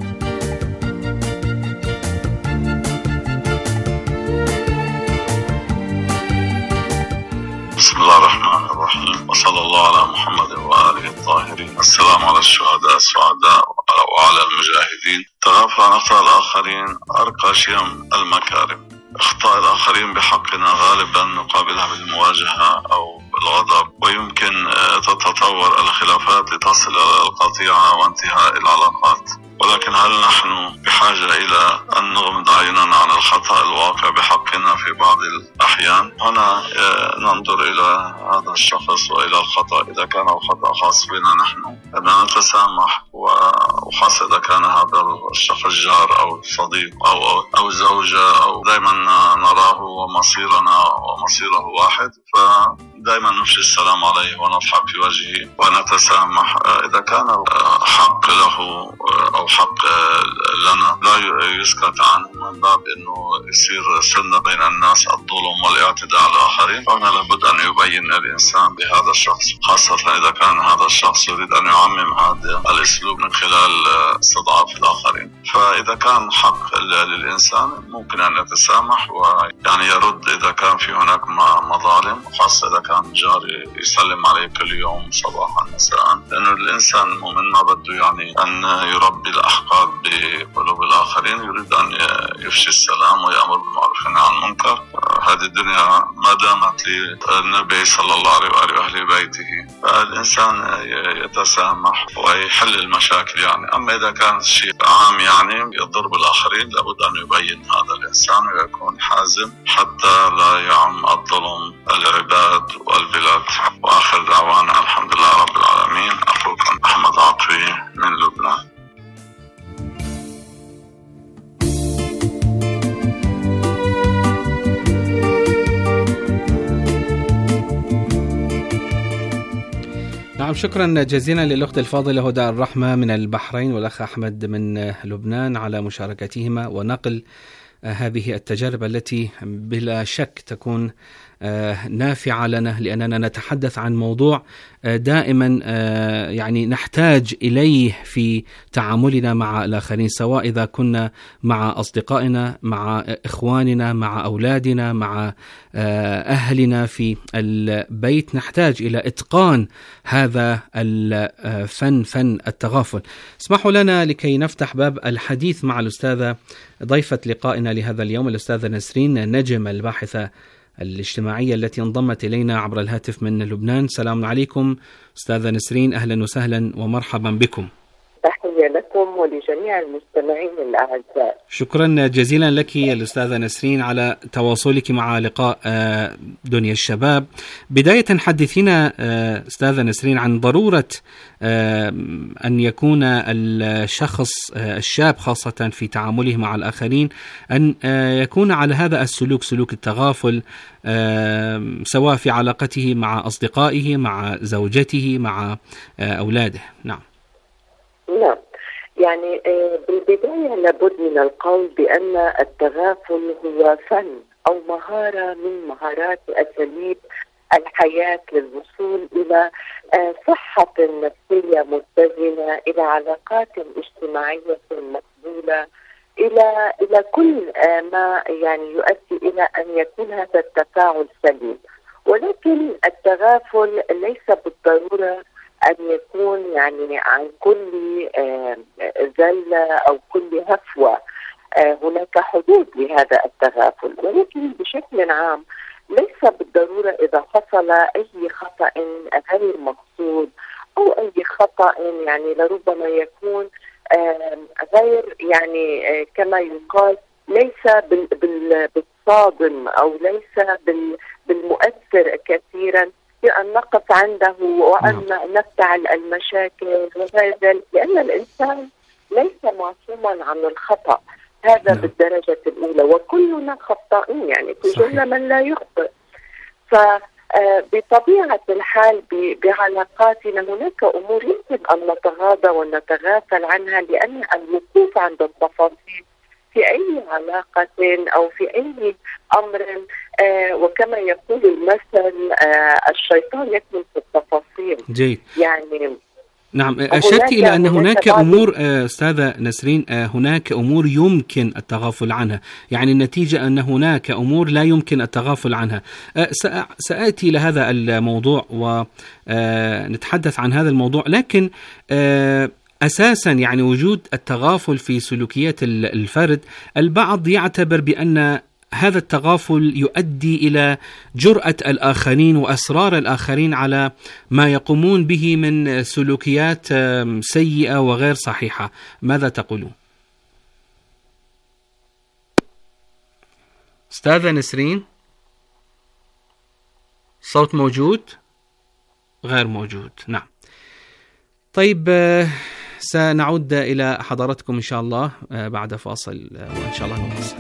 بسم الله الرحمن الرحيم، وصلى الله على محمد وآله الطاهرين. السلام على الشهداء السعداء وعلى المجاهدين. تغافل عن أخطاء الآخرين أرقى شيم المكارم. أخطاء الآخرين بحقنا غالبا نقابلها بالمواجهة أو بالغضب، ويمكن تتطور الخلافات لتصل إلى القطيعة وانتهاء العلاقات. ولكن هل نحن بحاجة إلى أن نغمض أعيننا عن الخطأ الواقع بحقنا في بعض الأحيان؟ هنا ننظر إلى هذا الشخص وإلى الخطأ. إذا كان الخطأ خاص بنا نحن أن نتسامح، وخاصة إذا كان هذا الشخص جار أو صديق أو أو زوجة أو دائما نراه ومصيرنا ومصيره واحد، فدائما نفشي السلام عليه ونضحك في وجهه ونتسامح. إذا كان حق له أو حق لنا لا يسكت عنه من باب أنه يصير سنة بين الناس الظلم والاعتداء على الآخرين، فهنا لابد أن يبين الإنسان بهذا الشخص، خاصة إذا كان هذا الشخص يريد أن يعمم هذا الأسلوب من خلال استضعاف الآخرين. فإذا كان حق للإنسان ممكن أن يتسامح ويعني يرد إذا كان في هناك مظالم، خاصة إذا كان جاري يسلم عليه كل يوم صباحا مساء، لأنه الإنسان المؤمن ما بده يعني أن يربي الأحقاد بقلوب الآخرين، يريد أن يفشي السلام ويأمر بالمعروف والنهي عن المنكر. هذه الدنيا ما دامت للنبي صلى الله عليه وآله وأهل بيته، فالإنسان يتسامح ويحل المشاكل يعني. أما إذا كان شيء عام يعني يضر بالآخرين، لابد أن يبين هذا الإنسان ويكون حازم حتى لا يعم الظلم العباد والبلاد. وآخر دعوانا الحمد لله رب العالمين. أخوكم أحمد عطفي من لبنان. نعم، شكرا جزيلا للأخت الفاضلة هدى الرحمة من البحرين والأخ أحمد من لبنان على مشاركتهما ونقل هذه التجارب التي بلا شك تكون نافعة لنا، لأننا نتحدث عن موضوع دائما يعني نحتاج إليه في تعاملنا مع الآخرين، سواء إذا كنا مع أصدقائنا، مع إخواننا، مع أولادنا، مع أهلنا في البيت. نحتاج إلى إتقان هذا الفن، فن التغافل. اسمحوا لنا لكي نفتح باب الحديث مع الأستاذة ضيفة لقائنا لهذا اليوم، الأستاذة نسرين نجم، الباحثة الاجتماعية التي انضمت إلينا عبر الهاتف من لبنان. السلام عليكم أستاذة نسرين، أهلا وسهلا ومرحبا بكم. تحية لكم ولجميع المستمعين الأعزاء. شكرا جزيلا لك الأستاذة نسرين على تواصلك مع لقاء دنيا الشباب. بداية حدثينا أستاذة نسرين عن ضرورة أن يكون الشخص الشاب خاصة في تعامله مع الآخرين أن يكون على هذا السلوك، سلوك التغافل، سواء في علاقته مع أصدقائه، مع زوجته، مع أولاده. نعم. نعم، يعني بالبداية لابد من القول بأن التغافل هو فن أو مهارة من مهارات أساليب الحياة للوصول إلى صحة نفسية متزنة، إلى علاقات اجتماعية مقبولة، إلى إلى كل ما يعني يؤدي إلى أن يكون هذا التفاعل سليم. ولكن التغافل ليس بالضرورة أن يكون يعني عن كل زلة أو كل هفوة. هناك حدود لهذا التغافل، ولكن بشكل عام ليس بالضرورة إذا حصل أي خطأ غير مقصود أو أي خطأ يعني لربما يكون غير يعني كما يقال ليس بالصادم أو ليس بالمؤثر كثيرا بأن نقف عنده وأن نفتعل المشاكل وغير ذلك، لأن الإنسان ليس معصوما عن الخطأ، هذا بالدرجة الأولى، وكلنا خطائين يعني كلنا من لا يخطئ. بطبيعة الحال بعلاقاتنا هناك أمور يمكن أن نتغاضى ونتغافل عنها، لأن الوقوف عند التفاصيل في أي علاقة أو في أي أمر آه وكما يقول المثل آه الشيطان يكمن في التفاصيل. جيد. يعني نعم، أشرت إلى أن هناك أمور أستاذة نسرين، هناك أمور يمكن التغافل عنها، يعني النتيجة أن هناك أمور لا يمكن التغافل عنها. سأتي إلى هذا الموضوع ونتحدث عن هذا الموضوع، لكن أساسا يعني وجود التغافل في سلوكيات الفرد، البعض يعتبر بأن هذا التغافل يؤدي إلى جرأة الآخرين وأسرار الآخرين على ما يقومون به من سلوكيات سيئة وغير صحيحة. ماذا تقولون؟ أستاذة نسرين، صوت موجود؟ غير موجود. نعم. طيب، سنعود إلى حضراتكم إن شاء الله بعد فاصل، وإن شاء الله نواصل.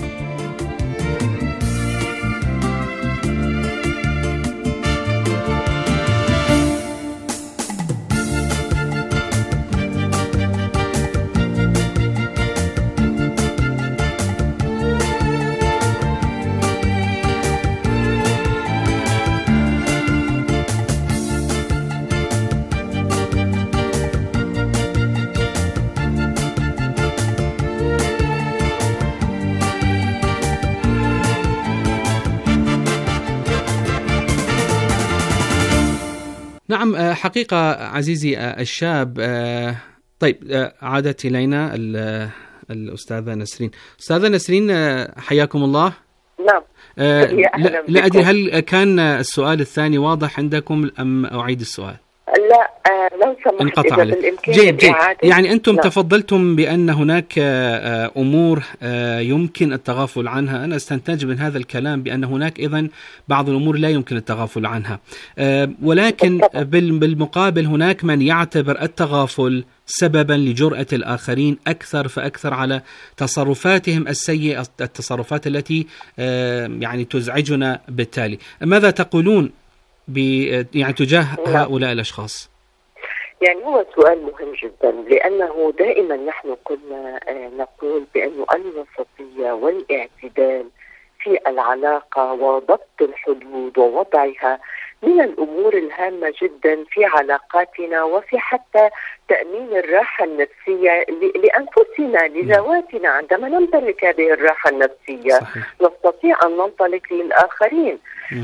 نعم، حقيقة عزيزي الشاب. طيب، عادت إلينا الأستاذة نسرين. أستاذة نسرين، حياكم الله. نعم. لا, لا أدري هل كان السؤال الثاني واضح عندكم أم أعيد السؤال؟ لا لو سمحت انقطع عليه. جيد جيد. يعني أنتم لا. تفضلتم بأن هناك أمور يمكن التغافل عنها. أنا استنتج من هذا الكلام بأن هناك إذن بعض الأمور لا يمكن التغافل عنها، ولكن بالمقابل هناك من يعتبر التغافل سببا لجرأة الآخرين أكثر فأكثر على تصرفاتهم السيئة، التصرفات التي يعني تزعجنا بالتالي. ماذا تقولون يعني تجاه هؤلاء الأشخاص؟ يعني هو سؤال مهم جدا، لأنه دائما نحن كنا نقول بأن الوسطية والاعتدال في العلاقة وضبط الحدود ووضعها من الأمور الهامة جدا في علاقاتنا، وفي حتى تأمين الراحة النفسية لأنفسنا لذواتنا. عندما نمتلك هذه الراحة النفسية صحيح. نستطيع أن ننطلق للآخرين.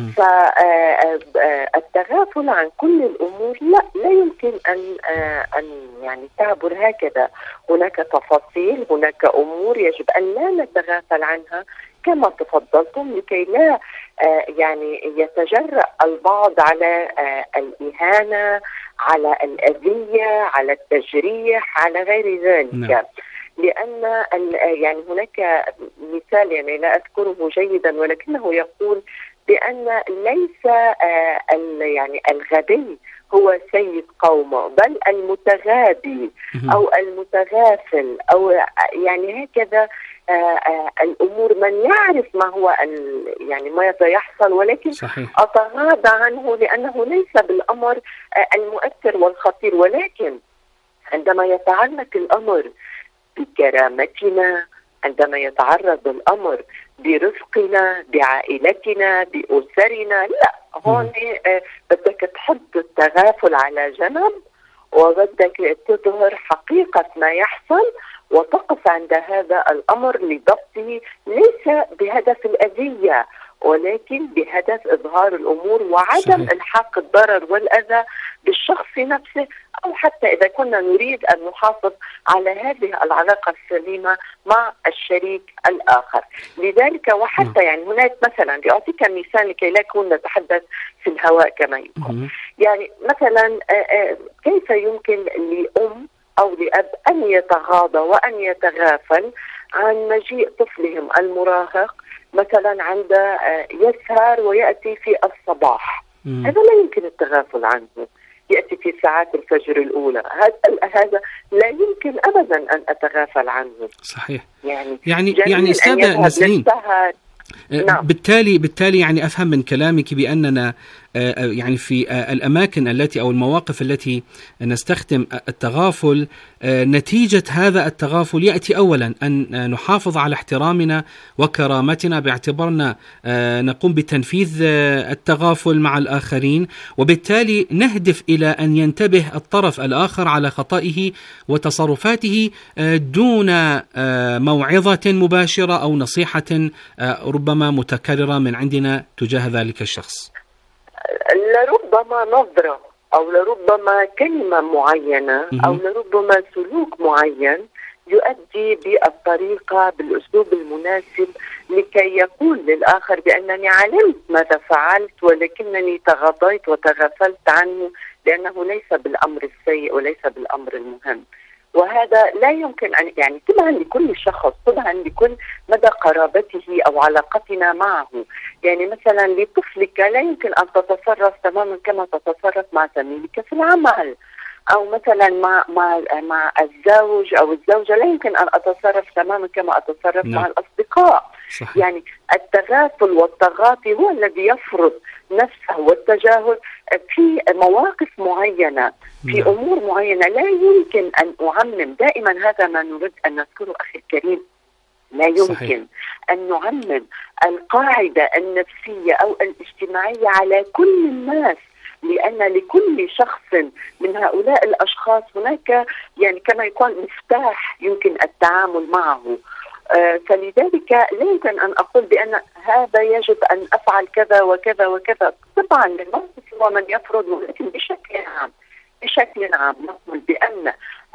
فالتغافل عن كل الأمور لا لا يمكن أن أن يعني تعبر هكذا. هناك تفاصيل، هناك أمور يجب أن لا نتغافل عنها كما تفضلتم، لكي لا يعني يتجرأ البعض على الإهانة، على الأذية، على التجريح، على غير ذلك. نعم. لأن يعني هناك مثال يعني لا أذكره جيدا، ولكنه يقول بأن ليس يعني الغبي هو سيد قومه، بل المتغابي أو المتغافل أو يعني هكذا. آآ آآ الأمور من يعرف ما هو يعني ما يحصل، ولكن صحيح. أتغاضى عنه لأنه ليس بالأمر المؤثر والخطير. ولكن عندما يتعلق الأمر بكرامتنا، عندما يتعرض الأمر برفقنا، بعائلتنا، بأسرنا، لا هون بدك تحط التغافل على جنب، وبدك تظهر حقيقة ما يحصل وتقف عند هذا الأمر لضبطه، ليس بهدف الأذية ولكن بهدف إظهار الأمور وعدم صحيح. إلحاق الضرر والأذى بالشخص نفسه، أو حتى إذا كنا نريد أن نحافظ على هذه العلاقة السليمة مع الشريك الآخر. لذلك وحتى يعني هناك مثلا لأعطيك مثال لكي لا نكون نتحدث في الهواء كما يقول. يعني مثلا كيف يمكن لأم أو لأب أن يتغاضى وأن يتغافل عن مجيء طفلهم المراهق مثلا عند يسهر ويأتي في الصباح؟ مم. هذا لا يمكن التغافل عنه، يأتي في ساعات الفجر الأولى، هذا هذا لا يمكن أبدا أن أتغافل عنه. صحيح. يعني يعني يعني أستاذة نسرين، نعم. بالتالي بالتالي يعني أفهم من كلامك بأننا يعني في الأماكن التي أو المواقف التي نستخدم التغافل، نتيجة هذا التغافل يأتي أولا أن نحافظ على احترامنا وكرامتنا باعتبارنا نقوم بتنفيذ التغافل مع الآخرين، وبالتالي نهدف إلى أن ينتبه الطرف الآخر على خطئه وتصرفاته دون موعظة مباشرة أو نصيحة ربما متكررة من عندنا تجاه ذلك الشخص. لربما نظرة أو لربما كلمة معينة أو لربما سلوك معين يؤدي بالطريقة بالأسلوب المناسب لكي يقول للآخر بأنني علمت ماذا فعلت ولكنني تغاضيت وتغافلت عنه لأنه ليس بالأمر السيء وليس بالأمر المهم. وهذا لا يمكن أن يعني طبعا لكل شخص، طبعا لكل مدى قرابته أو علاقتنا معه. يعني مثلا لطفلك لا يمكن أن تتصرف تماما كما تتصرف مع زميلك في العمل، أو مثلا مع مع مع الزوج أو الزوجة لا يمكن أن أتصرف تماما كما أتصرف نعم. مع الأصدقاء. صحيح. يعني التغافل والتغاطي هو الذي يفرض نفسه والتجاهل في مواقف معينة، في نعم. أمور معينة. لا يمكن أن أعمم، دائما هذا ما نريد أن نذكره أخي الكريم، لا يمكن صحيح. أن نعمم القاعدة النفسية أو الاجتماعية على كل الناس، لأن لكل شخص من هؤلاء الأشخاص هناك يعني كما يقال مفتاح يمكن التعامل معه. آه فلذلك لا يمكن أن أقول بأن هذا يجب أن أفعل كذا وكذا وكذا. طبعا الموقف هو من يفرض، ولكن بشكل عام بشكل عام نقول بأن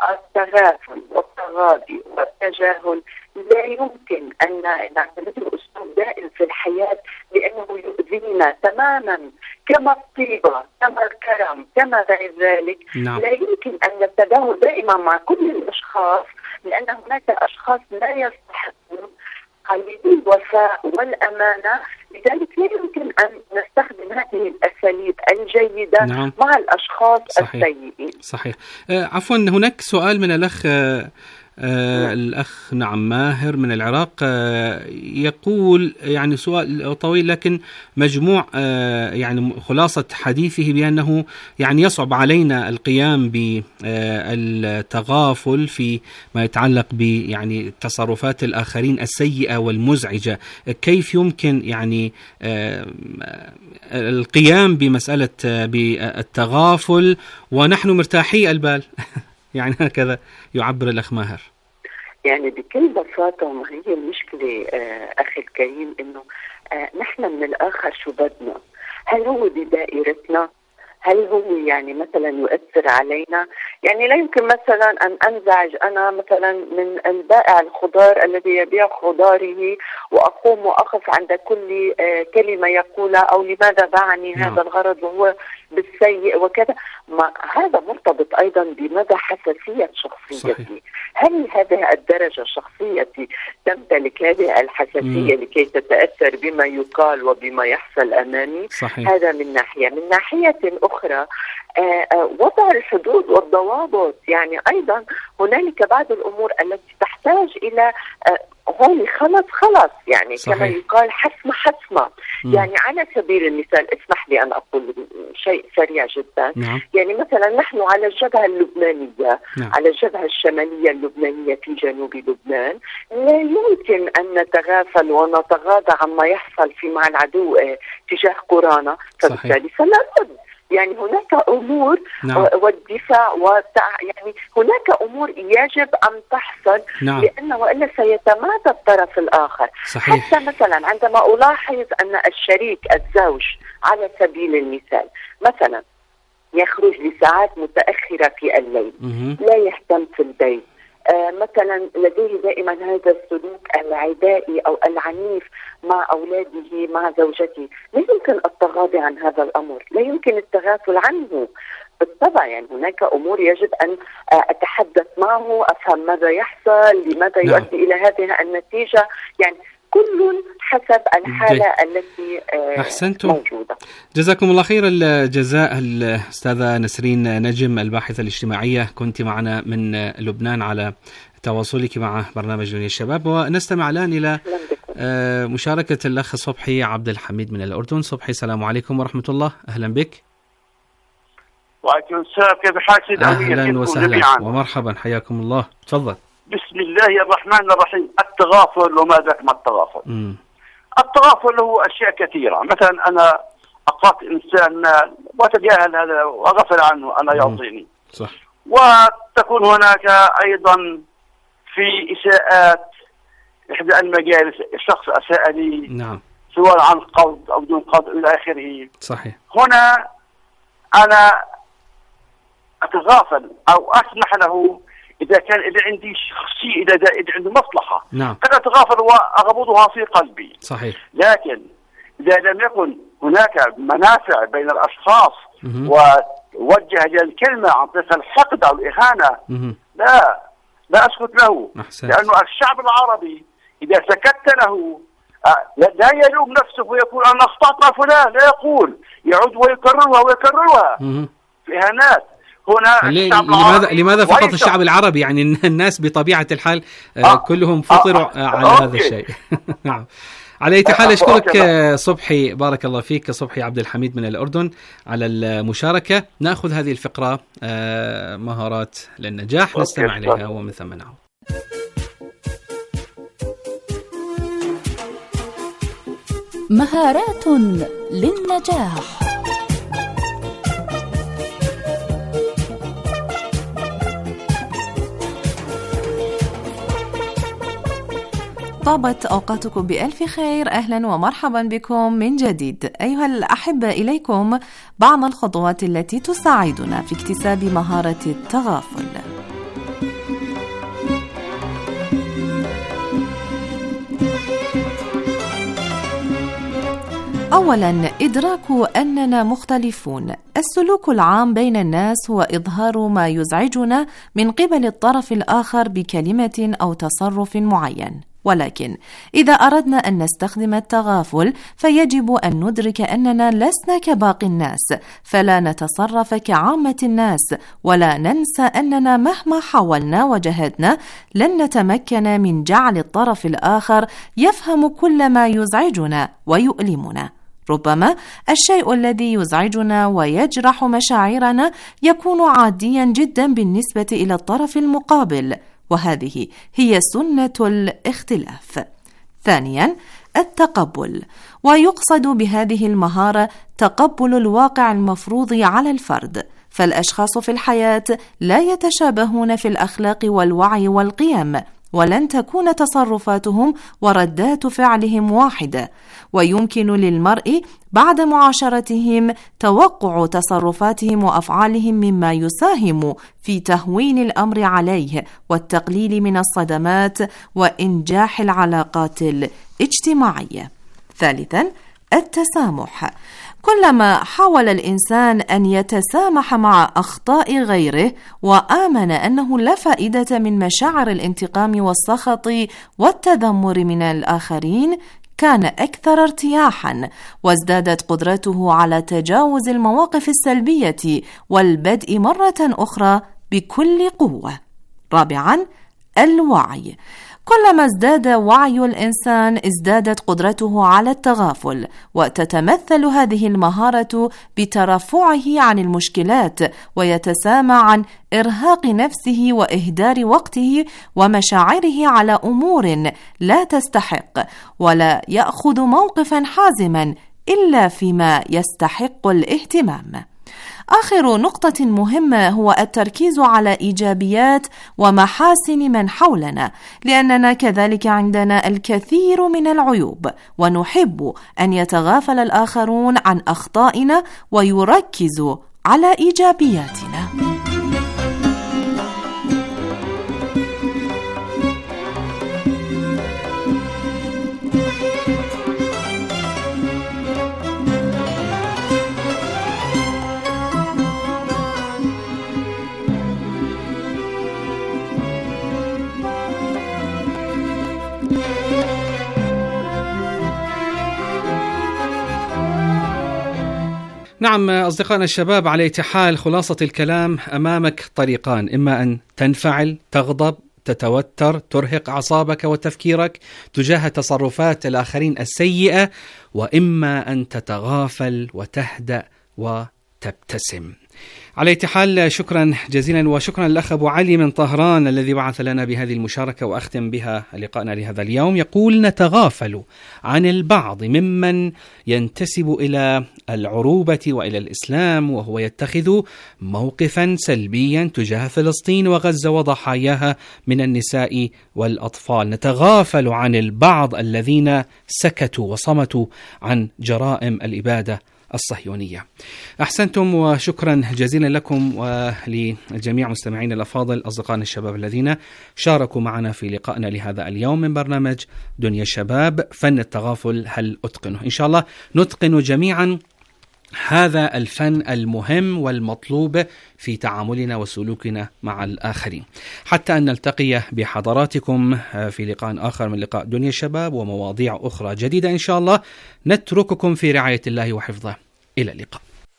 التغافل والتغاضي والتجاهل لا يمكن أن نعتمد أسلوب دائم في الحياة، لأنه يؤذينا تماما كما الطيبة كما الكرم كما غير ذلك. نعم. لا يمكن أن نتداول دائما مع كل الأشخاص، لأن هناك أشخاص لا يستحقون قليل الوفاء والأمانة. لذلك لا يمكن أن نستخدم هذه الأساليب الجيدة نعم. مع الأشخاص صحيح. السيئين. صحيح. آه عفوا، هناك سؤال من الأخ آه آه الأخ نعم ماهر من العراق، آه يقول يعني سؤال طويل لكن مجموع آه يعني خلاصة حديثه بأنه يعني يصعب علينا القيام بالتغافل في ما يتعلق ب يعني تصرفات الآخرين السيئة والمزعجة. كيف يمكن يعني آه القيام بمسألة آه بالتغافل ونحن مرتاحي البال؟ يعني هكذا يعبر الأخ ماهر. يعني بكل بساطة ما هي المشكلة آه أخي الكريم، إنه آه نحن من الآخر شو بدنا؟ هل هو بدائرتنا؟ هل هو يعني مثلا يؤثر علينا؟ يعني لا يمكن مثلا أن أنزعج أنا مثلا من البائع الخضار الذي يبيع خضاره وأقوم وأقف عند كل آه كلمة يقولها أو لماذا باعني هذا الغرض وهو بالسيء وكذا. ما هذا مرتبط أيضا بمدى حساسية شخصيتي. هل هذه الدرجة شخصيتي تمتلك هذه الحساسية مم. لكي تتأثر بما يقال وبما يحصل أمامي؟ صحيح. هذا من ناحية. من ناحية أخرى آآ آآ وضع الحدود والضوابط. يعني أيضا هنالك بعض الأمور التي تحتاج إلى هون خلص خلص يعني صحيح. كما يقال حسمة حسمة. مم. يعني على سبيل المثال اسمح لي أن أقول شيء سريع جدا. نعم. يعني مثلا نحن على الجبهة اللبنانية نعم. على الجبهة الشمالية اللبنانية في جنوب لبنان لا يمكن أن نتغافل ونتغاضى عما يحصل في مع العدو تجاه قرانا، فبالتالي فلا بد يعني هناك أمور نعم. والدفاع وتع... يعني هناك أمور يجب أن تحصل نعم. لأنه وإلا سيتمادى الطرف الآخر. صحيح. حتى مثلا عندما ألاحظ أن الشريك الزوج على سبيل المثال مثلا يخرج لساعات متأخرة في الليل م- لا يهتم في البيت، آه مثلا لديه دائما هذا السلوك العدائي أو العنيف مع أولاده مع زوجته، لا يمكن التغاضي عن هذا الأمر، لا يمكن التغافل عنه بالطبع. يعني هناك أمور يجب أن أتحدث معه، أفهم ماذا يحصل، لماذا نعم. يؤدي إلى هذه النتيجة. يعني كل حسب الحالة جي. التي أحسنتم. موجودة. جزاكم الله خير الجزاء الأستاذة نسرين نجم الباحثة الاجتماعية، كنت معنا من لبنان على تواصلك مع برنامج دنيا الشباب. ونستمع الآن إلى آه مشاركة الأخ صبحي عبد الحميد من الأردن. صبحي السلام عليكم ورحمة الله، أهلا بك. وعليكم السلام، كيف حالك سيد أمير؟ أهلا وسهلا ومرحبا، حياكم الله، تفضل. بسم الله الرحمن الرحيم. التغافل وما ذاك ما التغافل. مم. التغافل هو أشياء كثيرة، مثلا أنا أعطيت إنسان مال وأتجاهل هذا وأغفل عنه أنا يعطيني، صح. وتكون هناك أيضا في إساءات. إحدى المجالس الشخص أساء لي، نعم، سواء عن قصد أو بدون قصد إلى آخره. صحيح. هنا أنا أتغافل أو أسمح له إذا كان إذا عندي شخصية، إذا إذا عنده مصلحة، نعم، قد أتغافل وأغمضها في قلبي. صحيح. لكن إذا لم يكن هناك منافع بين الأشخاص مم. ووجه هذه الكلمة عن طريق الحقد أو الإهانة، مم. لا لا أسكت له. أحسن. لأنه الشعب العربي إذا سكت له لا يلوم نفسه ويقول أنا أخطأت مع فلان، لا يقول، يعود ويكررها ويكررها في إهانات. هنا لماذا لماذا فقط ويسر. الشعب العربي؟ يعني الناس بطبيعة الحال آه كلهم فطروا آه آه على آه هذا الشيء. نعم. على أي حال أشكرك صبحي، بارك الله فيك صبحي عبد الحميد من الأردن على المشاركة. نأخذ هذه الفقرة آه مهارات للنجاح، نستمع إليها ومن ثم نعود. مهارات للنجاح. طابت أوقاتكم بألف خير، أهلا ومرحبا بكم من جديد. أيها الأحبة، إليكم بعض الخطوات التي تساعدنا في اكتساب مهارة التغافل. أولاً، إدراك أننا مختلفون. السلوك العام بين الناس هو إظهار ما يزعجنا من قبل الطرف الآخر بكلمة أو تصرف معين، ولكن إذا أردنا أن نستخدم التغافل فيجب أن ندرك أننا لسنا كباقي الناس، فلا نتصرف كعامة الناس، ولا ننسى أننا مهما حاولنا وجهدنا لن نتمكن من جعل الطرف الآخر يفهم كل ما يزعجنا ويؤلمنا. ربما الشيء الذي يزعجنا ويجرح مشاعرنا يكون عاديا جدا بالنسبة إلى الطرف المقابل، وهذه هي سنة الاختلاف. ثانيا، التقبل، ويقصد بهذه المهارة تقبل الواقع المفروض على الفرد، فالأشخاص في الحياة لا يتشابهون في الأخلاق والوعي والقيم، ولن تكون تصرفاتهم وردات فعلهم واحدة، ويمكن للمرء بعد معاشرتهم توقع تصرفاتهم وأفعالهم مما يساهم في تهوين الأمر عليه والتقليل من الصدمات وإنجاح العلاقات الاجتماعية. ثالثاً، التسامح. كلما حاول الإنسان أن يتسامح مع أخطاء غيره وآمن أنه لا فائدة من مشاعر الانتقام والسخط والتذمر من الآخرين، كان أكثر ارتياحاً، وازدادت قدرته على تجاوز المواقف السلبية والبدء مرة أخرى بكل قوة. رابعاً، الوعي. كلما ازداد وعي الإنسان ازدادت قدرته على التغافل، وتتمثل هذه المهارة بترفعه عن المشكلات ويتسامى عن إرهاق نفسه وإهدار وقته ومشاعره على أمور لا تستحق، ولا يأخذ موقفا حازما إلا فيما يستحق الاهتمام. آخر نقطة مهمة هو التركيز على إيجابيات ومحاسن من حولنا، لأننا كذلك عندنا الكثير من العيوب، ونحب أن يتغافل الآخرون عن أخطائنا ويركزوا على إيجابياتنا. نعم أصدقائنا الشباب، على أي حال خلاصة الكلام، أمامك طريقان: إما أن تنفعل، تغضب، تتوتر، ترهق أعصابك وتفكيرك تجاه تصرفات الآخرين السيئة، وإما أن تتغافل وتهدأ وتبتسم. على أي حال، شكرا جزيلا، وشكرا للأخ أبو علي من طهران الذي بعث لنا بهذه المشاركة، وأختم بها لقاءنا لهذا اليوم. يقول: نتغافل عن البعض ممن ينتسب إلى العروبة وإلى الإسلام وهو يتخذ موقفا سلبيا تجاه فلسطين وغزة وضحاياها من النساء والأطفال. نتغافل عن البعض الذين سكتوا وصمتوا عن جرائم الإبادة الصهيونية. أحسنتم، وشكرا جزيلا لكم وللجميع مستمعين الأفاضل أصدقائنا الشباب الذين شاركوا معنا في لقائنا لهذا اليوم من برنامج دنيا الشباب. فن التغافل هل أتقنه؟ إن شاء الله نتقن جميعا هذا الفن المهم والمطلوب في تعاملنا وسلوكنا مع الآخرين، حتى أن نلتقي بحضراتكم في لقاء آخر من لقاء دنيا الشباب ومواضيع أخرى جديدة إن شاء الله. نترككم في رعاية الله وحفظه، إلى اللقاء.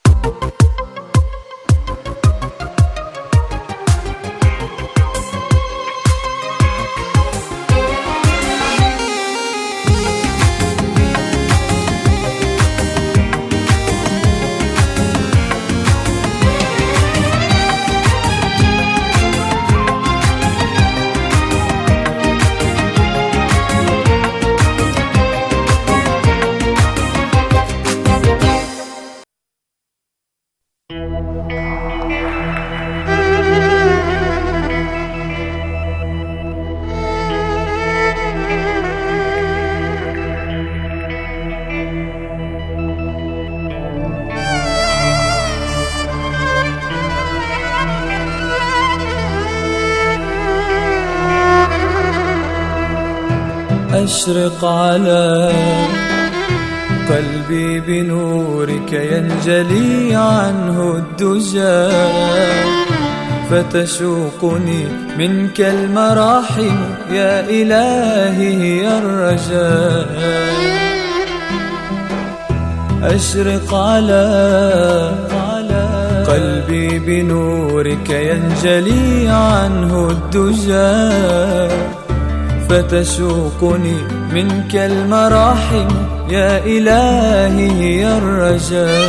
أشرق على قلبي بنورك ينجلي عنه الدجى، فتشوقني منك المراحم يا إلهي يا الرجاء. أشرق على قلبي بنورك ينجلي عنه الدجى، فتشوقني منك المراحم يا إلهي يا الرجاء.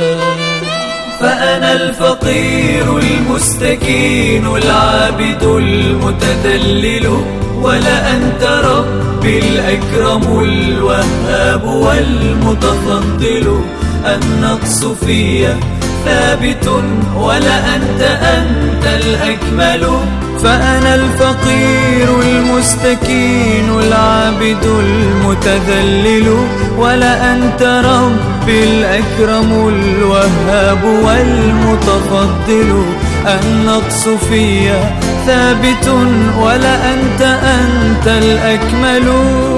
فأنا الفقير المستكين العابد المتذلل، ولا أنت ربي الأكرم الوهاب والمتفضل. النقص في ثابت ولا أنت أنت الأكمل. فأنا الفقير المستكين العابد المتذلل، ولا أنت ربي الأكرم الوهاب والمتفضل. النقص في ثابت ولا أنت أنت الأكمل.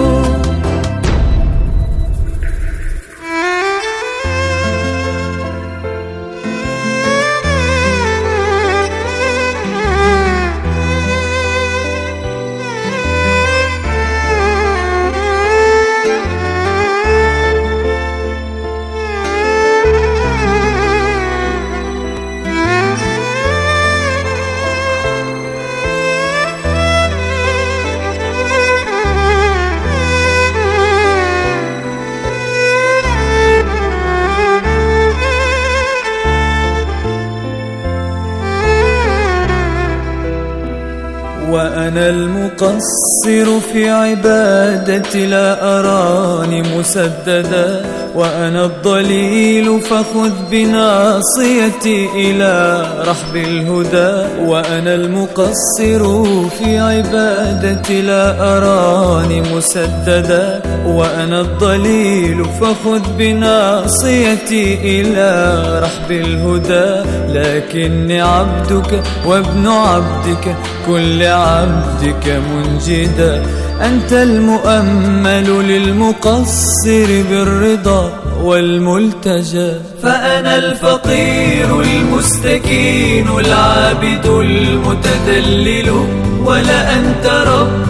وأنا المقصر في عبادتي لا أراني مسددا، وأنا الضليل فخذ بناصيتي إلى رحب الهدى. وأنا المقصر في عبادتي لا أراني مسددا، وأنا الضليل فخذ بناصيتي إلى رحب الهدى. لكني عبدك وابن عبدك كل عبدك منجدا. أنت المؤمل للمقصر بالرضا والملتجى. فأنا الفقير المستكين العابد المتذلل، ولا أنت